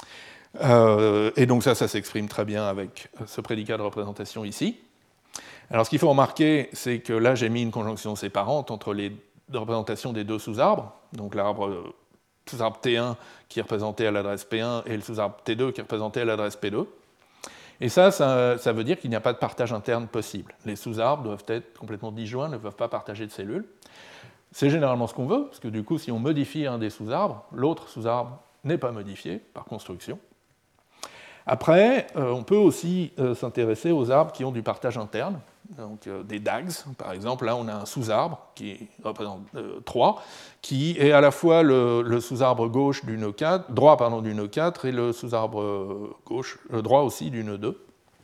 Euh, et donc ça, ça s'exprime très bien avec ce prédicat de représentation ici. Alors ce qu'il faut remarquer, c'est que là, j'ai mis une conjonction séparante entre les représentations des deux sous-arbres, donc l'arbre sous-arbre T un qui est représenté à l'adresse P un et le sous-arbre T deux qui est représenté à l'adresse P deux. Et ça, ça, ça veut dire qu'il n'y a pas de partage interne possible. Les sous-arbres doivent être complètement disjoints, ne peuvent pas partager de cellules. C'est généralement ce qu'on veut, parce que du coup, si on modifie un des sous-arbres, l'autre sous-arbre n'est pas modifié par construction. Après, euh, on peut aussi euh, s'intéresser aux arbres qui ont du partage interne, donc euh, des D A Gs, par exemple. Là, on a un sous-arbre qui représente euh, trois, qui est à la fois le, le sous-arbre gauche du nœud quatre, droit pardon, du nœud quatre et le sous-arbre gauche, euh, droit aussi du nœud deux.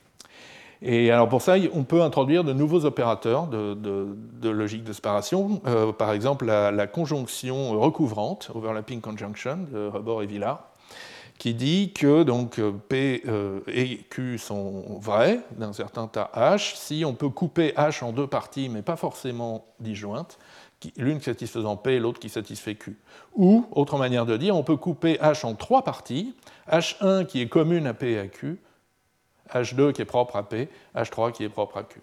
Et alors pour ça, on peut introduire de nouveaux opérateurs de, de, de logique de séparation, euh, par exemple la, la conjonction recouvrante, overlapping conjunction, de Rebord et Villard, qui dit que donc, P euh, et Q sont vrais d'un certain tas H, si on peut couper H en deux parties, mais pas forcément disjointes, l'une satisfaisant P et l'autre qui satisfait Q. Ou, autre manière de dire, on peut couper H en trois parties, H un qui est commune à P et à Q, H deux qui est propre à P, H trois qui est propre à Q.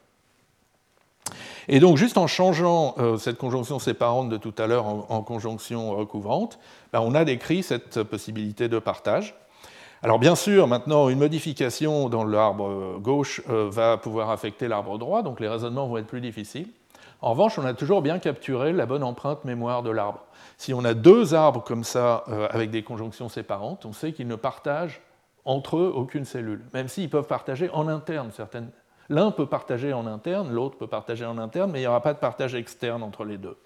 Et donc, juste en changeant euh, cette conjonction séparante de tout à l'heure en, en conjonction recouvrante, ben, on a décrit cette possibilité de partage. Alors, bien sûr, maintenant, une modification dans l'arbre gauche euh, va pouvoir affecter l'arbre droit, donc les raisonnements vont être plus difficiles. En revanche, on a toujours bien capturé la bonne empreinte mémoire de l'arbre. Si on a deux arbres comme ça, euh, avec des conjonctions séparantes, on sait qu'ils ne partagent entre eux aucune cellule, même s'ils peuvent partager en interne certaines. L'un peut partager en interne, l'autre peut partager en interne, mais il n'y aura pas de partage externe entre les deux.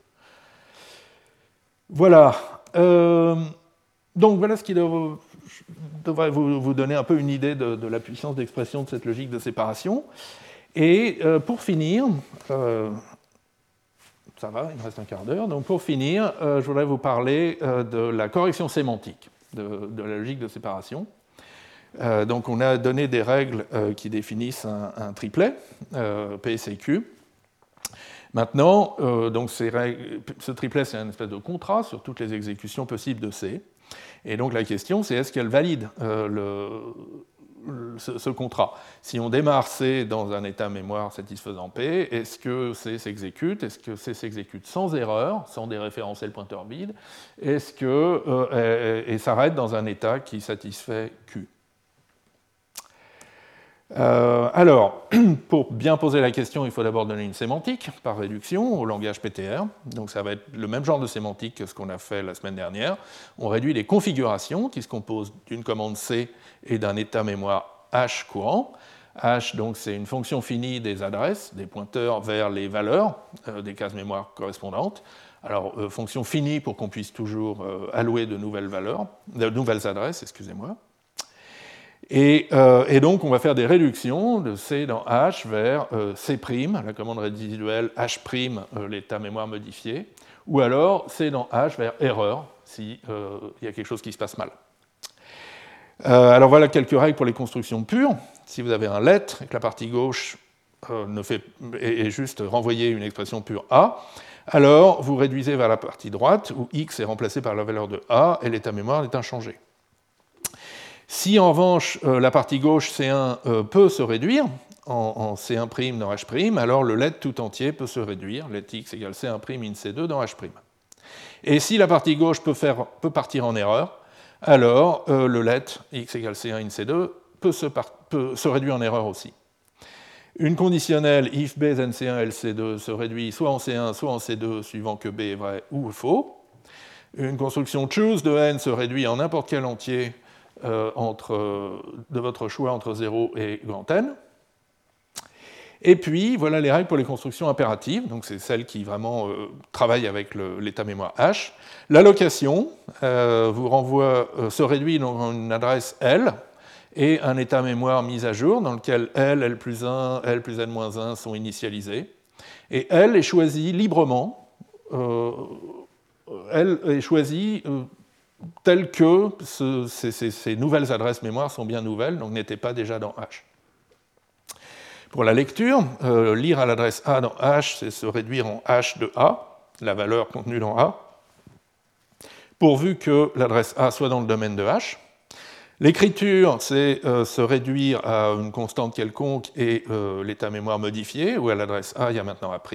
Voilà. Euh, donc voilà ce qui devrait, devrait vous, vous donner un peu une idée de, de la puissance d'expression de cette logique de séparation. Et euh, pour finir, euh, ça va, il me reste un quart d'heure, donc pour finir, euh, je voudrais vous parler euh, de la correction sémantique de, de la logique de séparation. Euh, donc on a donné des règles euh, qui définissent un, un triplet, euh, P, C, Q. Maintenant, euh, donc ces règles, ce triplet, c'est une espèce de contrat sur toutes les exécutions possibles de C. Et donc la question, c'est est-ce qu'elle valide euh, le, le, ce, ce contrat? Si on démarre C dans un état mémoire satisfaisant P, est-ce que C s'exécute? Est-ce que C s'exécute sans erreur, sans déréférencer le pointeur vide? Est-ce que euh, et, et s'arrête dans un état qui satisfait Q? Euh, alors, pour bien poser la question, il faut d'abord donner une sémantique par réduction au langage P T R. Donc ça va être le même genre de sémantique que ce qu'on a fait la semaine dernière. On réduit les configurations qui se composent d'une commande C et d'un état mémoire H courant. H, donc, c'est une fonction finie des adresses, des pointeurs vers les valeurs euh, des cases mémoire correspondantes. Alors, euh, fonction finie pour qu'on puisse toujours euh, allouer de nouvelles valeurs, de nouvelles adresses, excusez-moi. Et, euh, et donc, on va faire des réductions de C dans H vers euh, C', la commande résiduelle H', euh, l'état mémoire modifié, ou alors C dans H vers erreur, s'il euh, y a quelque chose qui se passe mal. Euh, alors voilà quelques règles pour les constructions pures. Si vous avez un let et que la partie gauche euh, ne fait, est, est juste renvoyer une expression pure A, alors vous réduisez vers la partie droite, où X est remplacé par la valeur de A, et l'état mémoire est inchangé. Si en revanche euh, la partie gauche C un euh, peut se réduire en, en C un' dans H', alors le let tout entier peut se réduire, let X égale C un' in C deux dans H'. Et si la partie gauche peut, faire, peut partir en erreur, alors euh, le let x égale C un in C deux peut se, peut se réduire en erreur aussi. Une conditionnelle if B then C un L C deux se réduit soit en C un, soit en C deux, suivant que B est vrai ou faux. Une construction choose de n se réduit en n'importe quel entier euh, entre, de votre choix entre zéro et grand N. Et puis, voilà les règles pour les constructions impératives, donc c'est celles qui vraiment euh, travaillent avec le, l'état mémoire H. L'allocation euh, vous renvoie, euh, se réduit dans une adresse L et un état mémoire mis à jour dans lequel L, L plus un, L plus N moins un sont initialisés. Et L est choisi librement, euh, L est choisi euh, tel que ce, ces, ces, ces nouvelles adresses mémoire sont bien nouvelles, donc n'étaient pas déjà dans H. Pour la lecture, euh, lire à l'adresse A dans H, c'est se réduire en H de A, la valeur contenue dans A, pourvu que l'adresse A soit dans le domaine de H. L'écriture, c'est euh, se réduire à une constante quelconque et euh, l'état mémoire modifié, où à l'adresse A, il y a maintenant A',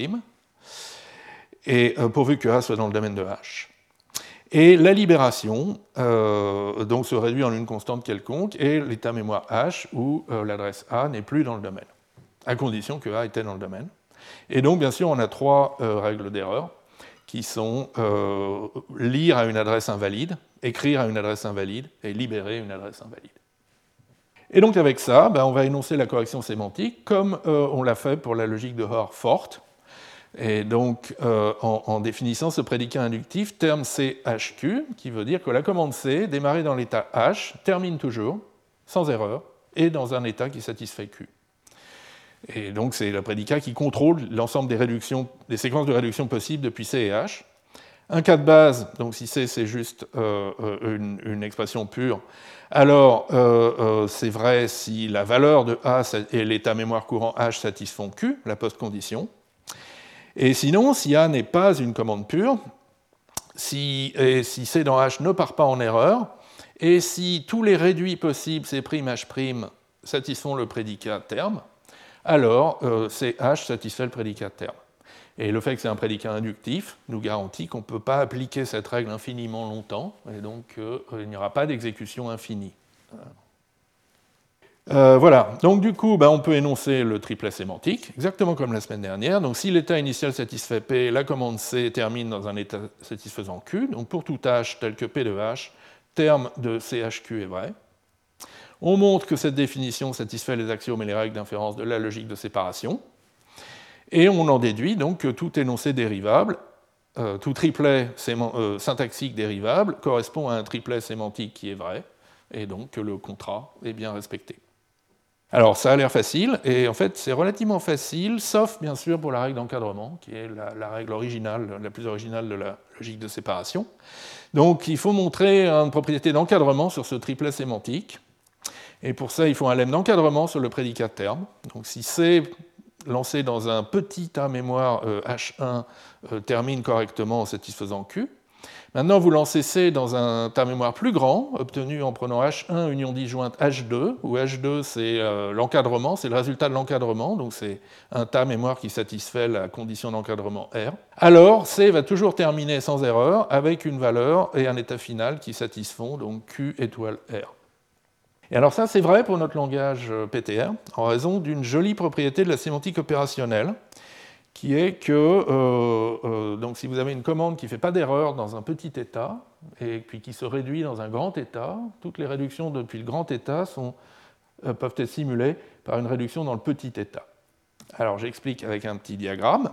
et euh, pourvu que A soit dans le domaine de H. Et la libération, euh, donc se réduit en une constante quelconque, et l'état mémoire H, où euh, l'adresse A n'est plus dans le domaine, à condition que A était dans le domaine. Et donc, bien sûr, on a trois euh, règles d'erreur, qui sont euh, lire à une adresse invalide, écrire à une adresse invalide, et libérer une adresse invalide. Et donc, avec ça, ben, on va énoncer la correction sémantique, comme euh, on l'a fait pour la logique de Hoare forte. Et donc, euh, en, en définissant ce prédicat inductif, terme C H Q, qui veut dire que la commande C, démarrée dans l'état H, termine toujours, sans erreur, et dans un état qui satisfait Q. Et donc, c'est le prédicat qui contrôle l'ensemble des, réductions, des séquences de réduction possibles depuis C et H. Un cas de base, donc si C, c'est juste euh, une, une expression pure, alors euh, euh, c'est vrai si la valeur de A et l'état mémoire courant H satisfont Q, la post-condition. Et sinon, si A n'est pas une commande pure, si, et si C dans H ne part pas en erreur, et si tous les réduits possibles C', H' satisfont le prédicat terme, alors euh, C H satisfait le prédicat terme. Et le fait que c'est un prédicat inductif nous garantit qu'on ne peut pas appliquer cette règle infiniment longtemps, et donc euh, il n'y aura pas d'exécution infinie. Euh, voilà, donc du coup, ben, on peut énoncer le triplet sémantique, exactement comme la semaine dernière. Donc si l'état initial satisfait P, la commande C termine dans un état satisfaisant Q. Donc pour tout H tel que P de H, terme de C H Q est vrai. On montre que cette définition satisfait les axiomes et les règles d'inférence de la logique de séparation. Et on en déduit donc que tout énoncé dérivable, euh, tout triplet séman- euh, syntaxique dérivable correspond à un triplet sémantique qui est vrai, et donc que le contrat est bien respecté. Alors ça a l'air facile, et en fait c'est relativement facile, sauf bien sûr pour la règle d'encadrement, qui est la, la règle originale, la plus originale de la logique de séparation. Donc il faut montrer une propriété d'encadrement sur ce triplet sémantique, et pour ça il faut un lemme d'encadrement sur le prédicat terme. Donc si C lancé dans un petit A mémoire euh, H un euh, termine correctement en satisfaisant Q. Maintenant, vous lancez C dans un tas mémoire plus grand, obtenu en prenant H un union disjointe H deux, où H deux c'est euh, l'encadrement, c'est le résultat de l'encadrement, donc c'est un tas mémoire qui satisfait la condition d'encadrement R. Alors, C va toujours terminer sans erreur avec une valeur et un état final qui satisfont donc Q étoile R. Et alors ça, c'est vrai pour notre langage P T R, en raison d'une jolie propriété de la sémantique opérationnelle, qui est que euh, euh, donc si vous avez une commande qui ne fait pas d'erreur dans un petit état, et puis qui se réduit dans un grand état, toutes les réductions depuis le grand état sont, euh, peuvent être simulées par une réduction dans le petit état. Alors j'explique avec un petit diagramme.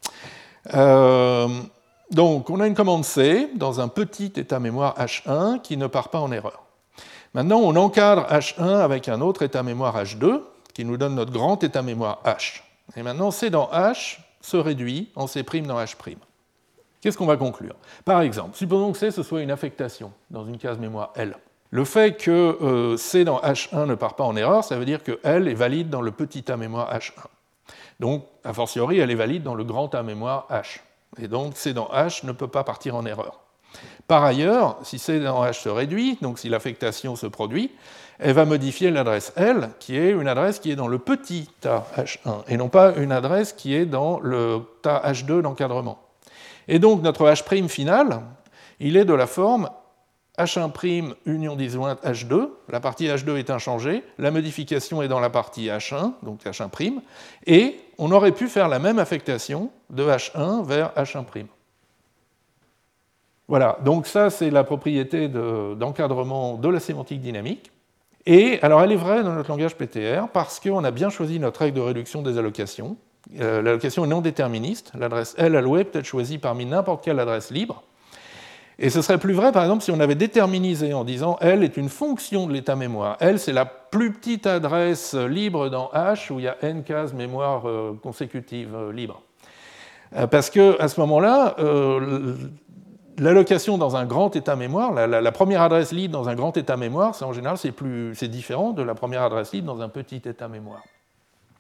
Euh, donc on a une commande C dans un petit état mémoire H un qui ne part pas en erreur. Maintenant, on encadre H un avec un autre état mémoire H deux, qui nous donne notre grand état mémoire H. Et maintenant, C dans H se réduit en C' dans H'. Qu'est-ce qu'on va conclure? Par exemple, supposons que C ce soit une affectation dans une case mémoire L. Le fait que euh, C dans H un ne part pas en erreur, ça veut dire que L est valide dans le petit A mémoire H un. Donc, a fortiori, elle est valide dans le grand A mémoire H. Et donc, C dans H ne peut pas partir en erreur. Par ailleurs, si C dans H se réduit, donc si l'affectation se produit, elle va modifier l'adresse L, qui est une adresse qui est dans le petit tas H un, et non pas une adresse qui est dans le tas H deux d'encadrement. Et donc notre H' final, il est de la forme H un' union disjointe H deux, la partie H deux est inchangée, la modification est dans la partie H un, donc H un', et on aurait pu faire la même affectation de H un vers H un'. Voilà, donc ça c'est la propriété de, d'encadrement de la sémantique dynamique. Et alors elle est vraie dans notre langage P T R parce qu'on a bien choisi notre règle de réduction des allocations. Euh, l'allocation est non déterministe, l'adresse L allouée peut être choisie parmi n'importe quelle adresse libre. Et ce serait plus vrai, par exemple, si on avait déterminisé en disant L est une fonction de l'état mémoire. L, c'est la plus petite adresse libre dans H où il y a n cases mémoire euh, consécutives euh, libres. Euh, parce qu'à ce moment-là, euh, l'allocation dans un grand état mémoire, la, la, la première adresse libre dans un grand état mémoire, c'est en général c'est, plus, c'est différent de la première adresse libre dans un petit état mémoire. D'accord ?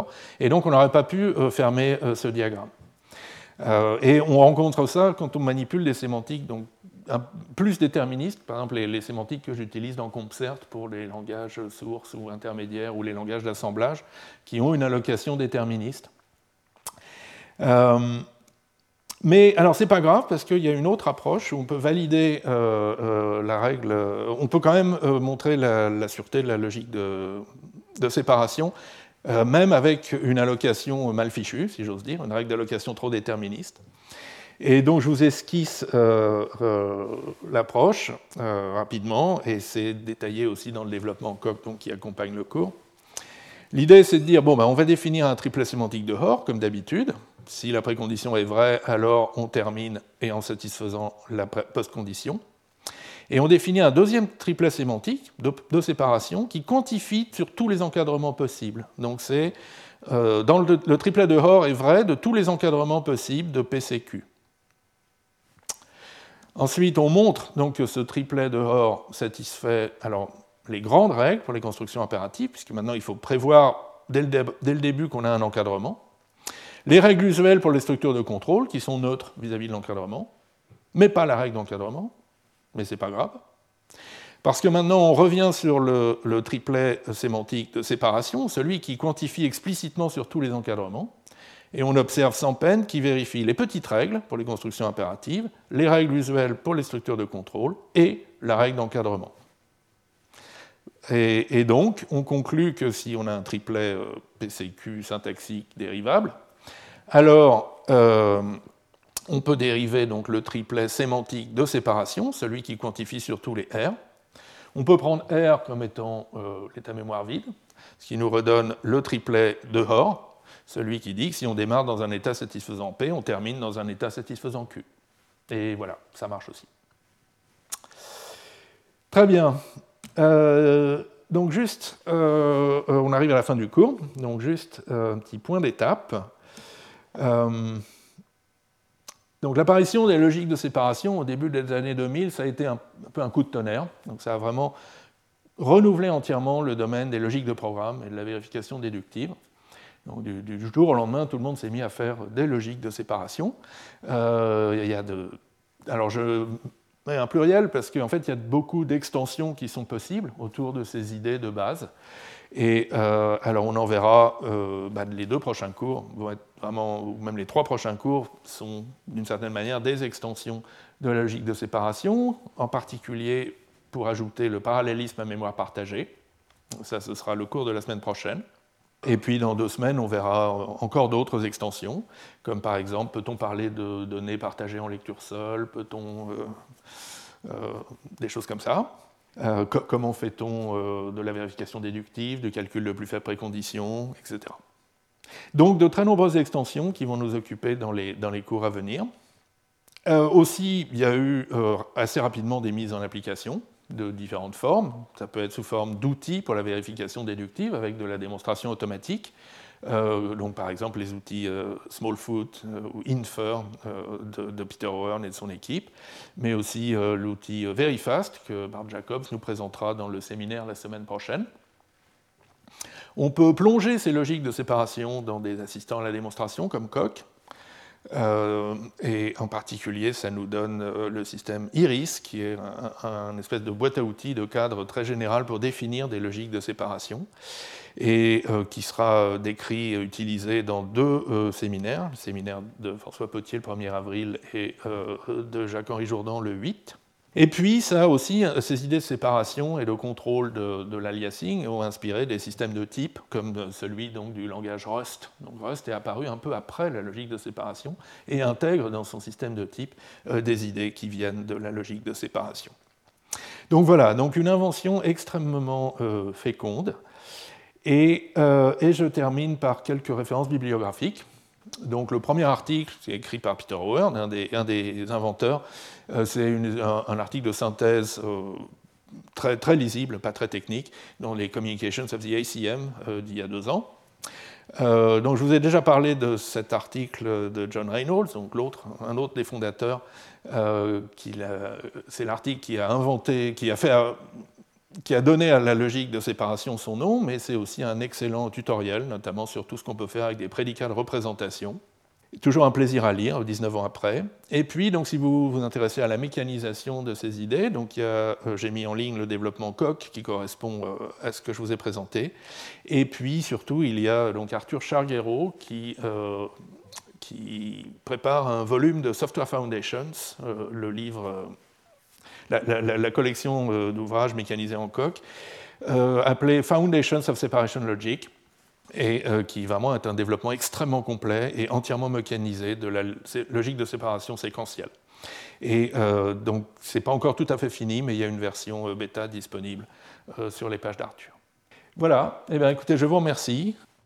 Et donc on n'aurait pas pu euh, fermer euh, ce diagramme. Euh, et on rencontre ça quand on manipule des sémantiques donc, un, plus déterministes, par exemple les, les sémantiques que j'utilise dans CompCert pour les langages sources ou intermédiaires ou les langages d'assemblage qui ont une allocation déterministe. Euh, mais alors c'est pas grave parce qu'il y a une autre approche où on peut valider euh, euh, la règle, on peut quand même euh, montrer la, la sûreté de la logique de, de séparation. Euh, même avec une allocation mal fichue, si j'ose dire, une règle d'allocation trop déterministe. Et donc je vous esquisse euh, euh, l'approche euh, rapidement, et c'est détaillé aussi dans le développement Coq donc, qui accompagne le cours. L'idée c'est de dire, bon, ben, on va définir un triplet sémantique de Hoare, comme d'habitude. Si la précondition est vraie, alors on termine et en satisfaisant la postcondition. Et on définit un deuxième triplet sémantique de, de séparation qui quantifie sur tous les encadrements possibles. Donc c'est, euh, dans le, le triplet de Hoare est vrai de tous les encadrements possibles de P C Q. Ensuite, on montre donc que ce triplet de Hoare satisfait alors, les grandes règles pour les constructions impératives, puisque maintenant il faut prévoir dès le, dé, dès le début qu'on a un encadrement. Les règles usuelles pour les structures de contrôle, qui sont neutres vis-à-vis de l'encadrement, mais pas la règle d'encadrement. Mais ce n'est pas grave, parce que maintenant on revient sur le, le triplet sémantique de séparation, celui qui quantifie explicitement sur tous les encadrements, et on observe sans peine qui vérifie les petites règles pour les constructions impératives, les règles usuelles pour les structures de contrôle, et la règle d'encadrement. Et, et donc, on conclut que si on a un triplet euh, P C Q syntaxique dérivable, alors... Euh, on peut dériver donc le triplet sémantique de séparation, celui qui quantifie sur tous les R. On peut prendre R comme étant euh, l'état mémoire vide, ce qui nous redonne le triplet de Hoare, celui qui dit que si on démarre dans un état satisfaisant P, on termine dans un état satisfaisant Q. Et voilà, ça marche aussi. Très bien. Euh, donc juste, euh, on arrive à la fin du cours, donc juste euh, un petit point d'étape. Euh, Donc l'apparition des logiques de séparation au début des années deux mille, ça a été un, un peu un coup de tonnerre. Donc ça a vraiment renouvelé entièrement le domaine des logiques de programme et de la vérification déductive. Donc du, du jour au lendemain, tout le monde s'est mis à faire des logiques de séparation. Euh, il y a de, alors je mets un pluriel parce qu'en fait il y a beaucoup d'extensions qui sont possibles autour de ces idées de base. Et euh, alors on en verra, euh, bah, les deux prochains cours vont être vraiment, ou même les trois prochains cours sont d'une certaine manière des extensions de la logique de séparation, en particulier pour ajouter le parallélisme à mémoire partagée. Ça, ce sera le cours de la semaine prochaine. Et puis dans deux semaines, on verra encore d'autres extensions, comme par exemple, peut-on parler de données partagées en lecture seule, peut-on... Euh, euh, des choses comme ça. Euh, co- comment fait-on euh, de la vérification déductive, du calcul de plus faible précondition, et cetera. Donc de très nombreuses extensions qui vont nous occuper dans les, dans les cours à venir. Euh, aussi, il y a eu euh, assez rapidement des mises en application de différentes formes. Ça peut être sous forme d'outils pour la vérification déductive avec de la démonstration automatique. Euh, donc par exemple les outils euh, Smallfoot euh, ou Infer euh, de, de Peter O'Hearn et de son équipe, mais aussi euh, l'outil Verifast que Bart Jacobs nous présentera dans le séminaire la semaine prochaine. On peut plonger ces logiques de séparation dans des assistants à la démonstration comme Coq, euh, et en particulier ça nous donne euh, le système Iris qui est un, un espèce de boîte à outils de cadre très général pour définir des logiques de séparation, et euh, qui sera décrit et utilisé dans deux euh, séminaires, le séminaire de François Potier le premier avril et euh, de Jacques-Henri Jourdan le huit. Et puis, ça aussi, ces idées de séparation et de contrôle de, de l'aliasing ont inspiré des systèmes de type, comme celui donc, du langage Rust. Donc, Rust est apparu un peu après la logique de séparation et intègre dans son système de type euh, des idées qui viennent de la logique de séparation. Donc voilà, donc une invention extrêmement euh, féconde. Et, euh, et je termine par quelques références bibliographiques. Donc, le premier article, c'est écrit par Peter Howard, un des, un des inventeurs. Euh, c'est une, un, un article de synthèse euh, très, très lisible, pas très technique, dans les Communications of the A C M euh, d'il y a deux ans. Euh, donc, je vous ai déjà parlé de cet article de John Reynolds, donc l'autre, un autre des fondateurs. Euh, c'est l'article qui a inventé, qui a fait. qui a donné à la logique de séparation son nom, mais c'est aussi un excellent tutoriel, notamment sur tout ce qu'on peut faire avec des prédicats de représentation. Toujours un plaisir à lire, dix-neuf ans après. Et puis, donc, si vous vous intéressez à la mécanisation de ces idées, donc, il y a, euh, j'ai mis en ligne le développement Coq, qui correspond euh, à ce que je vous ai présenté. Et puis, surtout, il y a donc, Arthur Charguero, qui, euh, qui prépare un volume de Software Foundations, euh, le livre... Euh, La, la, la collection euh, d'ouvrages mécanisés en Coq, euh, appelée Foundations of Separation Logic, et euh, qui vraiment est un développement extrêmement complet et entièrement mécanisé de la logique de séparation séquentielle. Et euh, donc, ce n'est pas encore tout à fait fini, mais il y a une version euh, bêta disponible euh, sur les pages d'Arthur. Voilà, eh bien, écoutez, je vous remercie.